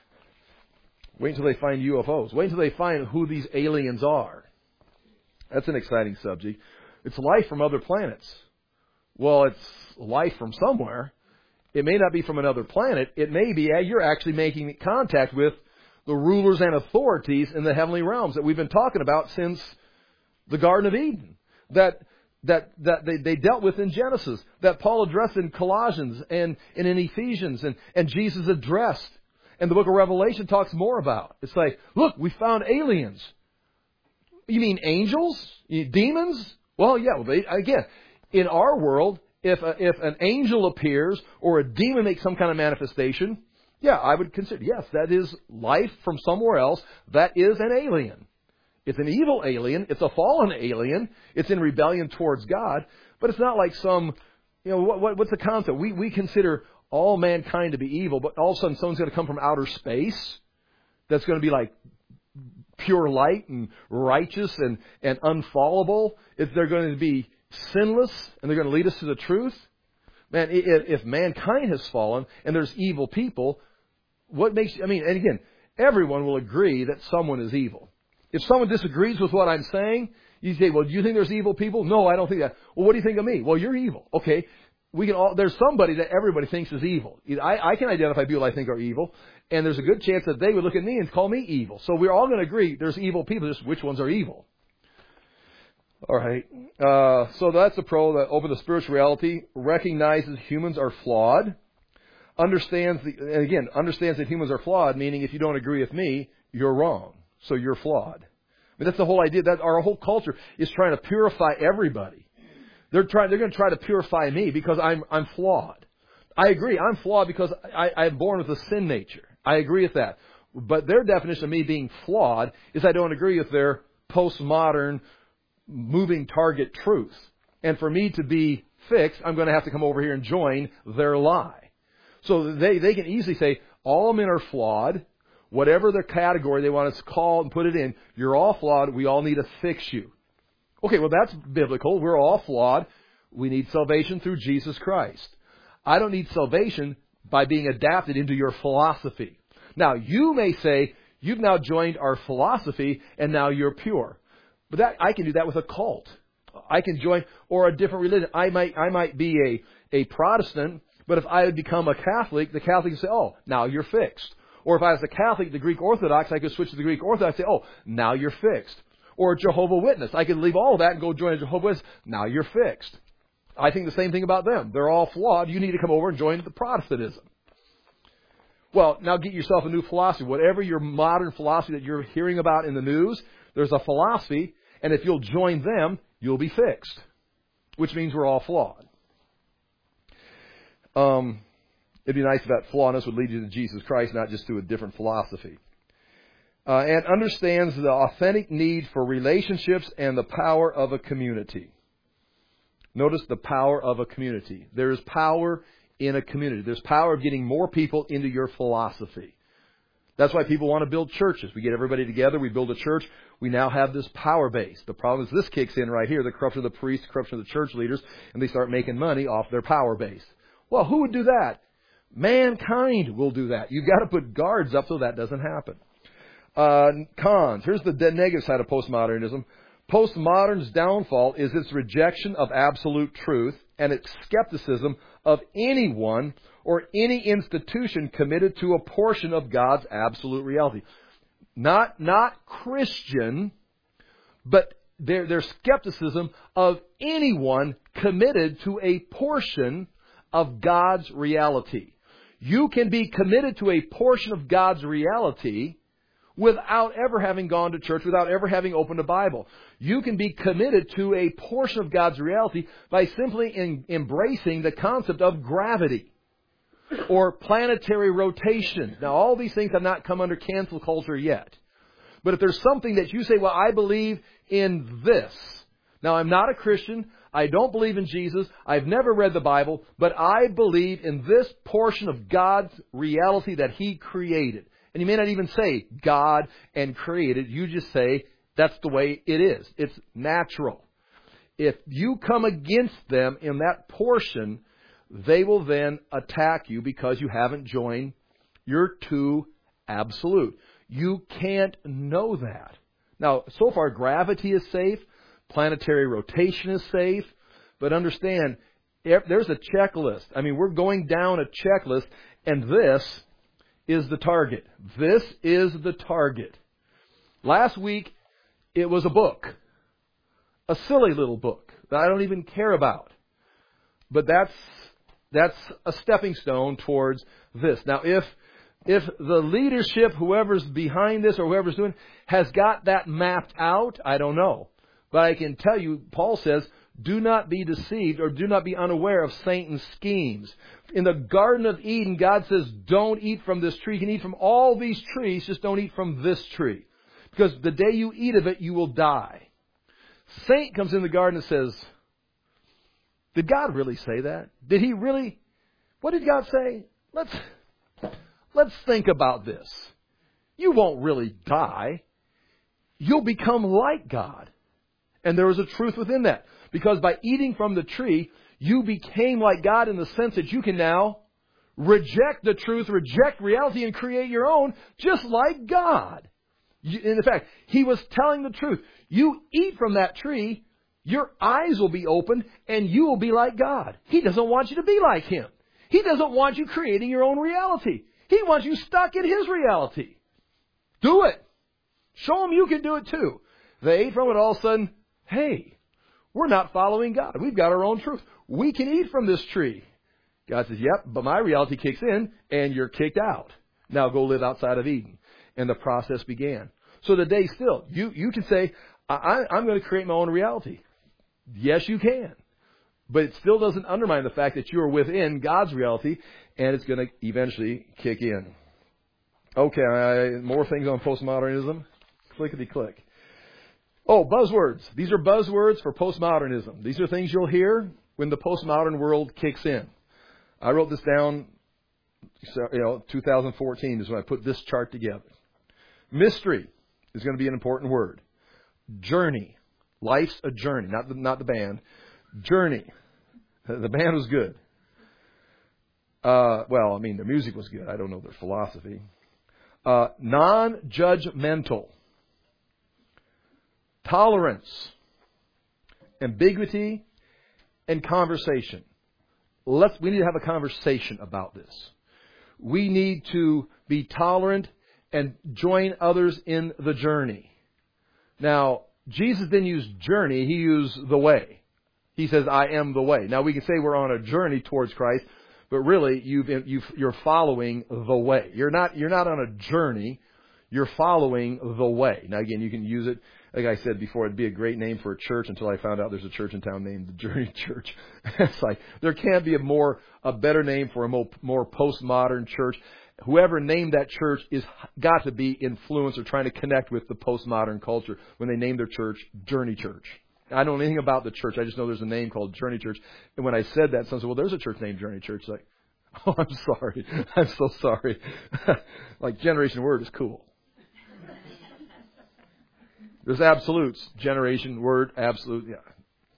Wait until they find UFOs. Wait until they find who these aliens are. That's an exciting subject. It's life from other planets. Well, it's life from somewhere. It may not be from another planet. It may be you're actually making contact with the rulers and authorities in the heavenly realms that we've been talking about since the Garden of Eden. That they dealt with in Genesis. That Paul addressed in Colossians and in Ephesians. And Jesus addressed. And the book of Revelation talks more about. It's like, look, we found aliens. You mean angels? Demons? Well, yeah. Well, again, in our world, if an angel appears or a demon makes some kind of manifestation, yeah, I would consider, yes, that is life from somewhere else. That is an alien. It's an evil alien. It's a fallen alien. It's in rebellion towards God. But it's not like some, what's the concept? We consider all mankind to be evil, but all of a sudden someone's going to come from outer space that's going to be like pure light and righteous and unfallable. If they're going to be sinless and they're going to lead us to the truth. Man, if mankind has fallen and there's evil people, and again, everyone will agree that someone is evil. If someone disagrees with what I'm saying, you say, well, do you think there's evil people? No, I don't think that. Well, what do you think of me? Well, you're evil. Okay. There's somebody that everybody thinks is evil. I can identify people I think are evil, and there's a good chance that they would look at me and call me evil. So we're all going to agree there's evil people, just which ones are evil. All right. So that's the pro that open to spiritual reality, recognizes humans are flawed, understands that humans are flawed, meaning if you don't agree with me, you're wrong. So you're flawed. I mean, that's the whole idea. That our whole culture is trying to purify everybody. They're going to try to purify me because I'm flawed. I agree. I'm flawed because I'm born with a sin nature. I agree with that. But their definition of me being flawed is I don't agree with their postmodern moving target truth. And for me to be fixed, I'm going to have to come over here and join their lie. So they can easily say, all men are flawed. Whatever their category they want us to call and put it in, you're all flawed. We all need to fix you. Okay, well, that's biblical. We're all flawed. We need salvation through Jesus Christ. I don't need salvation by being adapted into your philosophy. Now, you may say, you've now joined our philosophy and now you're pure. But I can do that with a cult. I can join, or a different religion. I might be a Protestant, but if I would become a Catholic, the Catholic would say, oh, now you're fixed. Or if I was a Catholic, the Greek Orthodox, I could switch to the Greek Orthodox and say, oh, now you're fixed. Or a Jehovah's Witness. I could leave all of that and go join a Jehovah's Witness. Now you're fixed. I think the same thing about them. They're all flawed. You need to come over and join the Protestantism. Well, now get yourself a new philosophy. Whatever your modern philosophy that you're hearing about in the news, there's a philosophy, and if you'll join them, you'll be fixed. Which means we're all flawed. It'd be nice if that flawness would lead you to Jesus Christ, not just to a different philosophy. And understands the authentic need for relationships and the power of a community. Notice the power of a community. There is power in a community. There's power of getting more people into your philosophy. That's why people want to build churches. We get everybody together, we build a church, we now have this power base. The problem is this kicks in right here, the corruption of the priests, corruption of the church leaders, and they start making money off their power base. Well, who would do that? Mankind will do that. You've got to put guards up so that doesn't happen. Cons. Here's the negative side of postmodernism. Postmodern's downfall is its rejection of absolute truth and its skepticism of anyone or any institution committed to a portion of God's absolute reality. Not Christian, but their skepticism of anyone committed to a portion of God's reality. You can be committed to a portion of God's reality without ever having gone to church, without ever having opened a Bible. You can be committed to a portion of God's reality by simply embracing the concept of gravity. or planetary rotation. Now, all these things have not come under cancel culture yet. But if there's something that you say, well, I believe in this. Now, I'm not a Christian. I don't believe in Jesus. I've never read the Bible. But I believe in this portion of God's reality that He created. And you may not even say God and created. You just say that's the way it is. It's natural. If you come against them in that portion, they will then attack you because you haven't joined your two absolute. You can't know that. Now, so far, gravity is safe. Planetary rotation is safe. But understand, there's a checklist. I mean, we're going down a checklist, and this is the target. This is the target. Last week, it was a book. A silly little book that I don't even care about. But that's a stepping stone towards this. Now, if the leadership, whoever's behind this or whoever's doing, has got that mapped out, I don't know. But I can tell you, Paul says, do not be deceived or do not be unaware of Satan's schemes. In the Garden of Eden, God says, don't eat from this tree. You can eat from all these trees, just don't eat from this tree. Because the day you eat of it, you will die. Satan comes in the garden and says, did God really say that? Did He really? What did God say? Let's think about this. You won't really die. You'll become like God. And there was a truth within that. Because by eating from the tree, you became like God in the sense that you can now reject the truth, reject reality, and create your own, just like God. In fact, He was telling the truth. You eat from that tree, your eyes will be opened, and you will be like God. He doesn't want you to be like Him. He doesn't want you creating your own reality. He wants you stuck in His reality. Do it. Show Him you can do it too. They ate from it, all of a sudden, hey, we're not following God. We've got our own truth. We can eat from this tree. God says, yep, but my reality kicks in, and you're kicked out. Now go live outside of Eden. And the process began. So today still, you can say, I'm going to create my own reality. Yes, you can. But it still doesn't undermine the fact that you are within God's reality, and it's going to eventually kick in. Okay, more things on postmodernism. Clickety-click. Oh, buzzwords. These are buzzwords for postmodernism. These are things you'll hear when the postmodern world kicks in. I wrote this down, 2014 is when I put this chart together. Mystery is going to be an important word. Journey. Life's a journey, not the band. Journey. The band was good. The music was good. I don't know their philosophy. Non-judgmental. Tolerance. Ambiguity. And conversation. We need to have a conversation about this. We need to be tolerant and join others in the journey. Now, Jesus didn't use journey, He used the way. He says, I am the way. Now, we can say we're on a journey towards Christ, but really, you're following the way. You're not on a journey. You're following the way. Now, again, you can use it. Like I said before, it'd be a great name for a church until I found out there's a church in town named the Journey Church. It's like, there can't be a better name for a more postmodern church. Whoever named that church is got to be influenced or trying to connect with the postmodern culture when they named their church Journey Church. I don't know anything about the church. I just know there's a name called Journey Church. And when I said that, someone said, well, there's a church named Journey Church. Like, oh, I'm sorry. I'm so sorry. Like, Generation Word is cool. There's absolutes. Generation, Word, absolute. Yeah.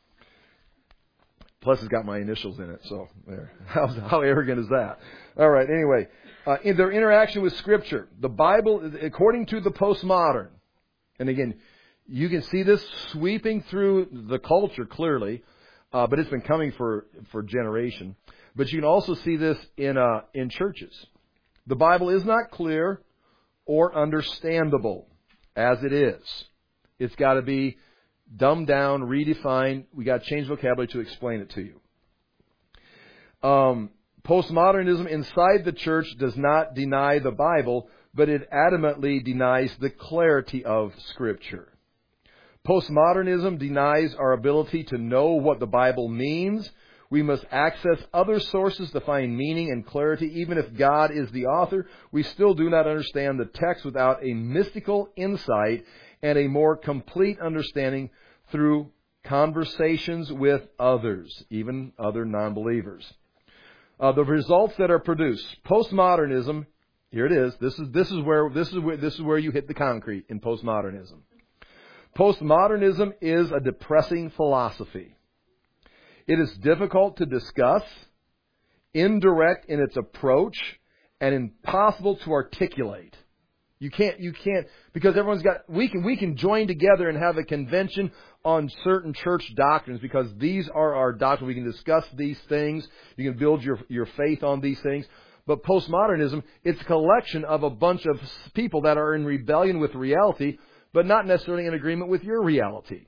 Plus, it's got my initials in it. So, there. How arrogant is that? All right. Anyway, in their interaction with Scripture, the Bible, according to the postmodern, and again, you can see this sweeping through the culture clearly, but it's been coming for generation. But you can also see this in churches. The Bible is not clear or understandable as it is. It's got to be dumbed down, redefined. We got to change vocabulary to explain it to you. Postmodernism inside the church does not deny the Bible, but it adamantly denies the clarity of Scripture. Postmodernism denies our ability to know what the Bible means We must access other sources to find meaning and clarity. Even if God is the author, we still do not understand the text without a mystical insight and a more complete understanding through conversations with others, even other non-believers. The results that are produced. Postmodernism, here it is. This is where you hit the concrete in postmodernism. Postmodernism is a depressing philosophy. It is difficult to discuss, indirect in its approach, and impossible to articulate. You can't, because we can join together and have a convention on certain church doctrines because these are our doctrines. We can discuss these things. You can build your faith on these things. But postmodernism, it's a collection of a bunch of people that are in rebellion with reality, but not necessarily in agreement with your reality.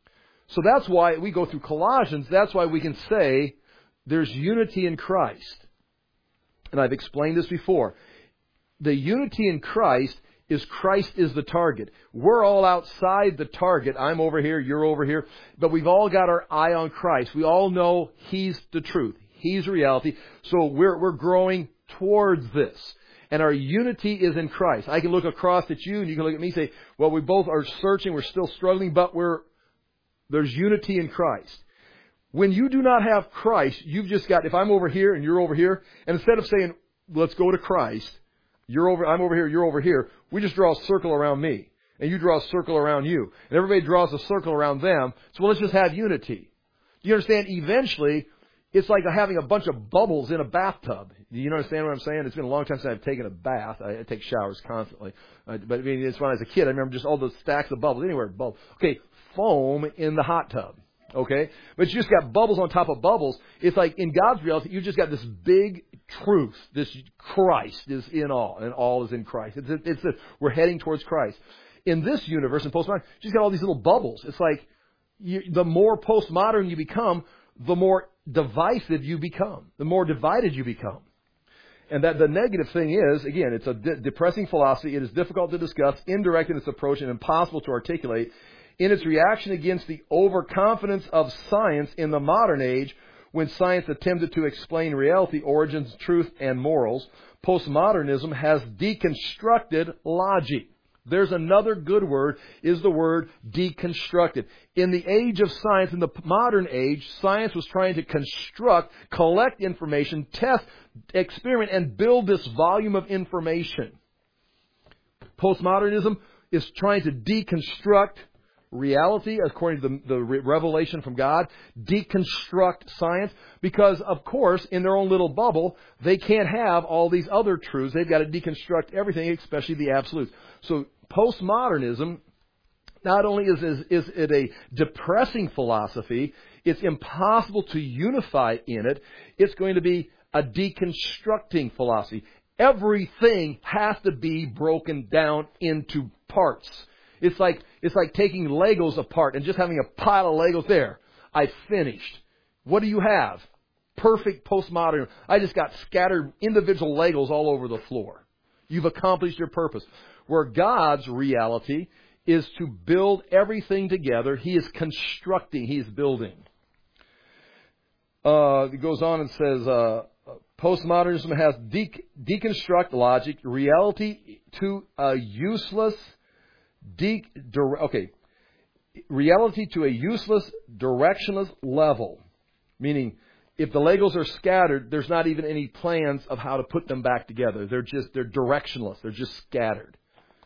So that's why we go through Colossians. That's why we can say there's unity in Christ. And I've explained this before. The unity in Christ is the target. We're all outside the target. I'm over here, you're over here. But we've all got our eye on Christ. We all know He's the truth. He's reality. So we're growing towards this. And our unity is in Christ. I can look across at you and you can look at me and say, well, we both are searching, we're still struggling, but there's unity in Christ. When you do not have Christ, you've just got, if I'm over here and you're over here, and instead of saying, let's go to Christ, I'm over here, you're over here, we just draw a circle around me. And you draw a circle around you. And everybody draws a circle around them. So let's just have unity. Do you understand? Eventually, it's like having a bunch of bubbles in a bathtub. Do you understand what I'm saying? It's been a long time since I've taken a bath. I take showers constantly. But I mean, it's when I was a kid. I remember just all those stacks of bubbles. Anywhere, bubbles. Okay, foam in the hot tub. Okay? But you just got bubbles on top of bubbles. It's like in God's reality, you've just got this big truth. This Christ is in all, and all is in Christ. We're heading towards Christ. In this universe, in postmodern, you just got all these little bubbles. It's like the more postmodern you become, the more divisive you become, the more divided you become. And that the negative thing is, again, it's a depressing philosophy. It is difficult to discuss, indirect in its approach, and impossible to articulate. In its reaction against the overconfidence of science in the modern age, when science attempted to explain reality, origins, truth, and morals, postmodernism has deconstructed logic. There's another good word, is the word deconstructed. In the age of science, in the modern age, science was trying to construct, collect information, test, experiment, and build this volume of information. Postmodernism is trying to deconstruct reality according to the revelation from God, deconstruct science, because, of course, in their own little bubble, they can't have all these other truths. They've got to deconstruct everything, especially the absolutes. So postmodernism, not only is it a depressing philosophy, it's impossible to unify in it. It's going to be a deconstructing philosophy. Everything has to be broken down into parts. It's like taking Legos apart and just having a pile of Legos there. I finished. What do you have? Perfect postmodern. I just got scattered individual Legos all over the floor. You've accomplished your purpose. Where God's reality is to build everything together. He is constructing. He is building. It goes on and says, postmodernism has deconstruct logic, reality to a useless reality to a useless, directionless level. Meaning, if the Legos are scattered, there's not even any plans of how to put them back together. They're directionless. They're just scattered.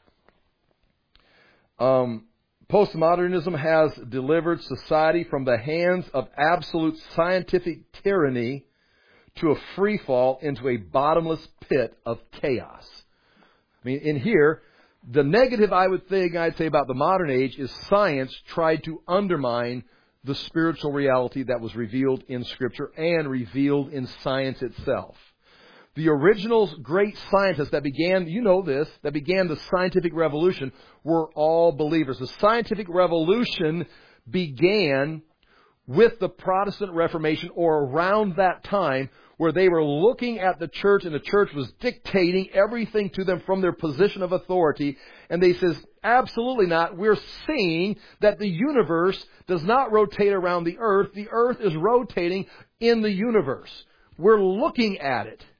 Postmodernism has delivered society from the hands of absolute scientific tyranny to a free fall into a bottomless pit of chaos. I mean, in here, the negative I'd say about the modern age is science tried to undermine the spiritual reality that was revealed in Scripture and revealed in science itself. The original great scientists that began the scientific revolution were all believers. The scientific revolution began with the Protestant Reformation or around that time, where they were looking at the church and the church was dictating everything to them from their position of authority. And they says, absolutely not. We're seeing that the universe does not rotate around the earth. The earth is rotating in the universe. We're looking at it.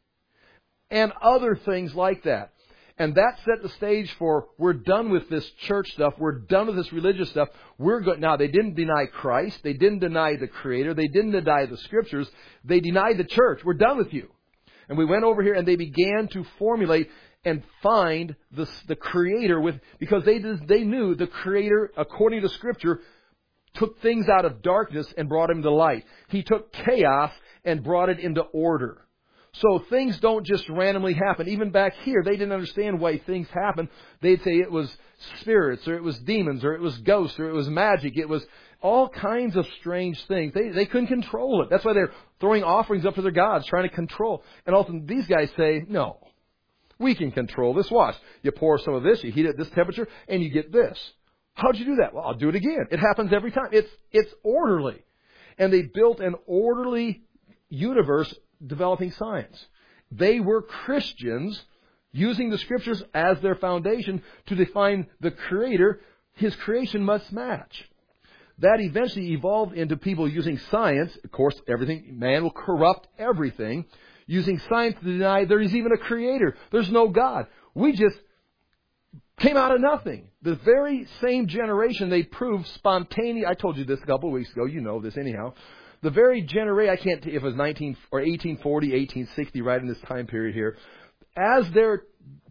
And other things like that. And that set the stage for, we're done with this church stuff. We're done with this religious stuff. Now, they didn't deny Christ. They didn't deny the Creator. They didn't deny the Scriptures. They denied the church. We're done with you. And we went over here and they began to formulate and find the Creator because they knew the Creator, according to Scripture, took things out of darkness and brought them to light. He took chaos and brought it into order. So things don't just randomly happen. Even back here, they didn't understand why things happen. They'd say it was spirits, or it was demons, or it was ghosts, or it was magic. It was all kinds of strange things. They couldn't control it. That's why they're throwing offerings up to their gods, trying to control. And ultimately, these guys say, no, we can control this. Watch. You pour some of this, you heat it at this temperature, and you get this. How'd you do that? Well, I'll do it again. It happens every time. It's orderly. And they built an orderly universe developing science. They were Christians using the Scriptures as their foundation to define the Creator. His creation must match. That eventually evolved into people using science. Of course, man will corrupt everything. Using science to deny there is even a Creator. There's no God. We just came out of nothing. The very same generation, they proved spontaneous. I told you this a couple of weeks ago. You know this anyhow. The very generation, I can't tell if it was 1840, 1860, right in this time period here, as they're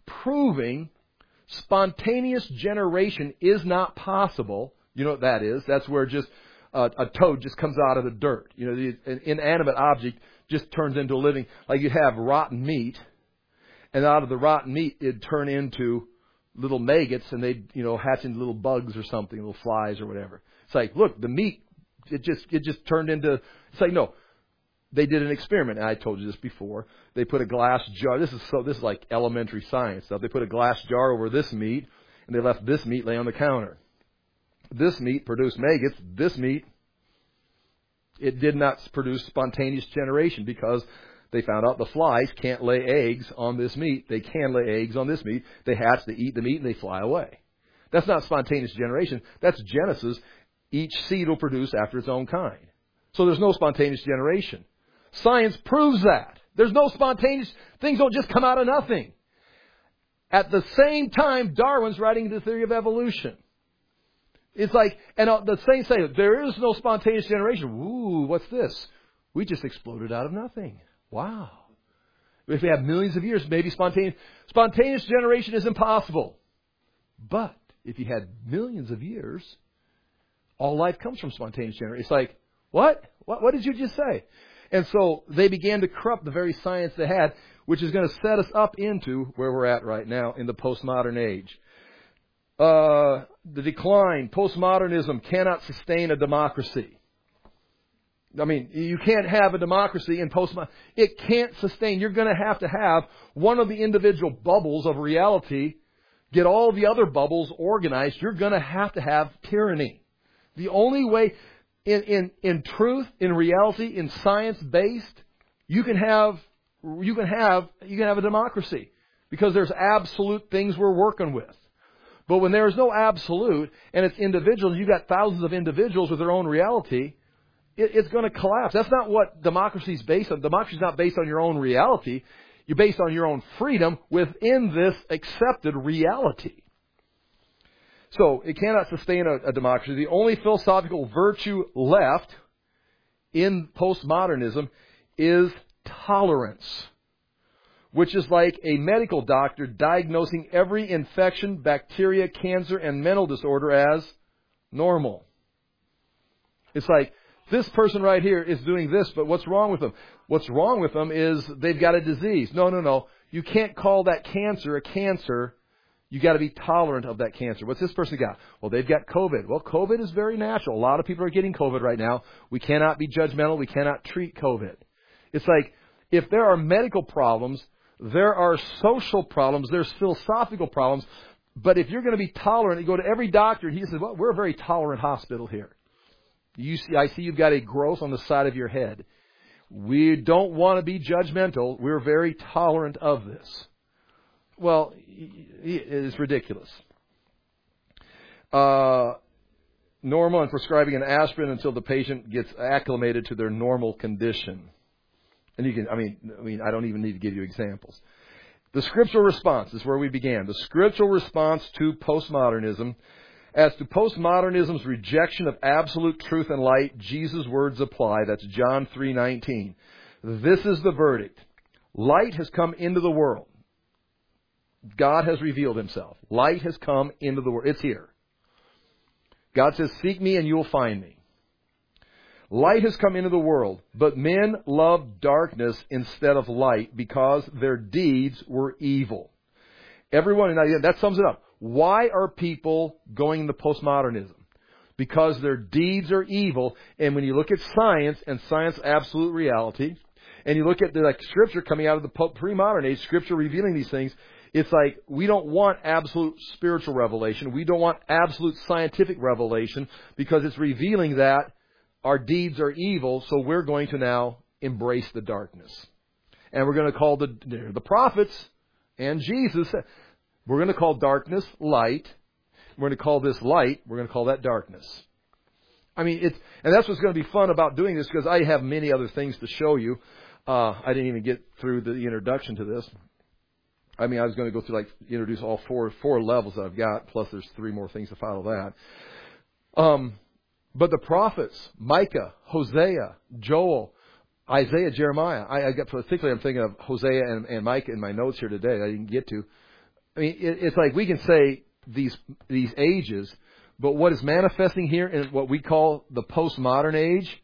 proving spontaneous generation is not possible. You know what that is? That's where just a toad just comes out of the dirt. You know, an inanimate object just turns into a living. Like you have rotten meat, and out of the rotten meat it'd turn into little maggots, and they'd hatch into little bugs or something, little flies or whatever. It's like, look, the meat. It just turned into, it's like, no, they did an experiment. And I told you this before. They put a glass jar. This is like elementary science stuff. They put a glass jar over this meat, and they left this meat lay on the counter. This meat produced maggots. This meat, it did not produce spontaneous generation because they found out the flies can't lay eggs on this meat. They can lay eggs on this meat. They hatch, they eat the meat, and they fly away. That's not spontaneous generation. That's Genesis. Each seed will produce after its own kind. So there's no spontaneous generation. Science proves that. There's no spontaneous, things don't just come out of nothing. At the same time, Darwin's writing the theory of evolution. It's like, and the same say, there is no spontaneous generation. Ooh, what's this? We just exploded out of nothing. Wow. If we have millions of years, maybe spontaneous generation is impossible. But if you had millions of years, all life comes from spontaneous generation. It's like, what? What did you just say? And so they began to corrupt the very science they had, which is going to set us up into where we're at right now in the postmodern age. The decline, postmodernism cannot sustain a democracy. I mean, you can't have a democracy in postmodern. It can't sustain. You're going to have one of the individual bubbles of reality, get all the other bubbles organized. You're going to have tyranny. The only way, in truth, in reality, in science-based, you can have a democracy because there's absolute things we're working with. But when there is no absolute and it's individuals, you've got thousands of individuals with their own reality, it's going to collapse. That's not what democracy is based on. Democracy is not based on your own reality. You're based on your own freedom within this accepted reality. So it cannot sustain a democracy. The only philosophical virtue left in postmodernism is tolerance, which is like a medical doctor diagnosing every infection, bacteria, cancer, and mental disorder as normal. It's like, this person right here is doing this, but what's wrong with them? What's wrong with them is they've got a disease. No. You can't call that cancer a cancer. You got to be tolerant of that cancer. What's this person got? Well, they've got COVID. Well, COVID is very natural. A lot of people are getting COVID right now. We cannot be judgmental. We cannot treat COVID. It's like, if there are medical problems, there are social problems, there's philosophical problems. But if you're going to be tolerant, you go to every doctor and he says, well, we're a very tolerant hospital here. I see you've got a growth on the side of your head. We don't want to be judgmental. We're very tolerant of this. Well, it is ridiculous. Normal and prescribing an aspirin until the patient gets acclimated to their normal condition. And you can, I don't even need to give you examples. The scriptural response is where we began. The scriptural response to postmodernism. As to postmodernism's rejection of absolute truth and light, Jesus' words apply. That's John 3:19. This is the verdict. Light has come into the world. God has revealed himself. Light has come into the world. It's here. God says, seek me and you will find me. Light has come into the world, but men loved darkness instead of light because their deeds were evil. Everyone, and that sums it up. Why are people going into postmodernism? Because their deeds are evil. And when you look at science and science absolute reality, and you look at the Scripture coming out of the pre-modern age, Scripture revealing these things, it's like we don't want absolute spiritual revelation. We don't want absolute scientific revelation because it's revealing that our deeds are evil, so we're going to now embrace the darkness. And we're going to call the prophets and Jesus, we're going to call darkness light. We're going to call this light. We're going to call that darkness. And that's what's going to be fun about doing this because I have many other things to show you. I didn't even get through the introduction to this. I was going to go through introduce all four levels that I've got, plus there's 3 more things to follow that. But the prophets, Micah, Hosea, Joel, Isaiah, Jeremiah. Particularly I'm thinking of Hosea and Micah in my notes here today that I didn't get to. It's like we can say these ages, but what is manifesting here in what we call the postmodern age,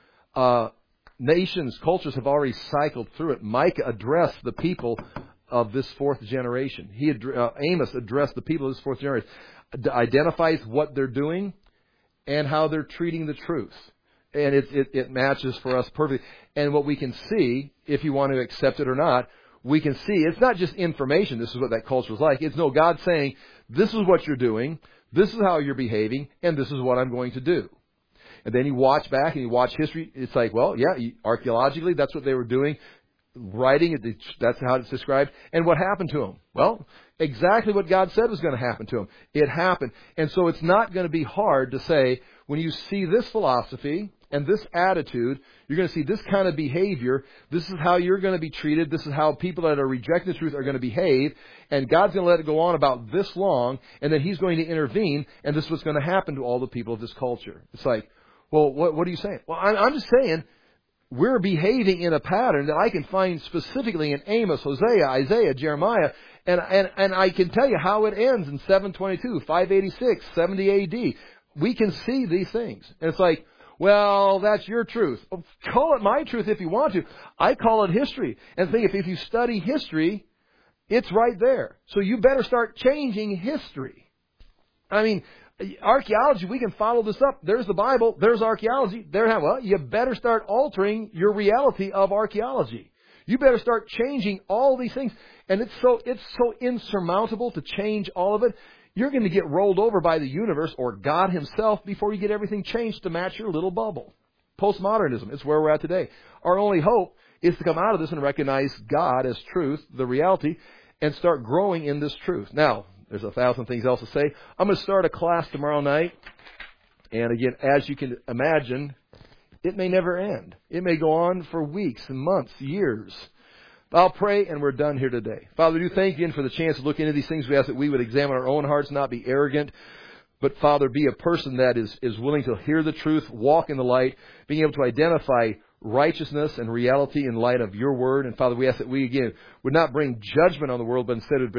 nations, cultures have already cycled through it. Micah addressed the people of this 4th generation. Amos addressed the people of this 4th generation. Identifies what they're doing and how they're treating the truth. And it matches for us perfectly. And what we can see, if you want to accept it or not, we can see it's not just information. This is what that culture was like. It's God saying, this is what you're doing, this is how you're behaving, and this is what I'm going to do. And then you watch back and you watch history. It's like, well, yeah, archaeologically, that's what they were doing. Writing, that's how it's described. And what happened to them? Well, exactly what God said was going to happen to them. It happened. And so it's not going to be hard to say, when you see this philosophy and this attitude, you're going to see this kind of behavior. This is how you're going to be treated. This is how people that are rejecting the truth are going to behave. And God's going to let it go on about this long. And then He's going to intervene. And this is what's going to happen to all the people of this culture. It's like, well, what are you saying? Well, I'm just saying, we're behaving in a pattern that I can find specifically in Amos, Hosea, Isaiah, Jeremiah, and I can tell you how it ends in 722, 586, 70 AD. We can see these things. And it's like, well, that's your truth. Well, call it my truth if you want to. I call it history. And think if you study history, it's right there. So you better start changing history. Archaeology, we can follow this up. There's the Bible. There's archaeology. You better start altering your reality of archaeology. You better start changing all these things. And it's so insurmountable to change all of it. You're going to get rolled over by the universe or God Himself before you get everything changed to match your little bubble. Postmodernism is where we're at today. Our only hope is to come out of this and recognize God as truth, the reality, and start growing in this truth. Now, there's 1,000 things else to say. I'm going to start a class tomorrow night. And again, as you can imagine, it may never end. It may go on for weeks and months, years. I'll pray and we're done here today. Father, we do thank you again for the chance to look into these things. We ask that we would examine our own hearts, not be arrogant. But Father, be a person that is willing to hear the truth, walk in the light, being able to identify righteousness and reality in light of your word. And Father, we ask that we again would not bring judgment on the world, but instead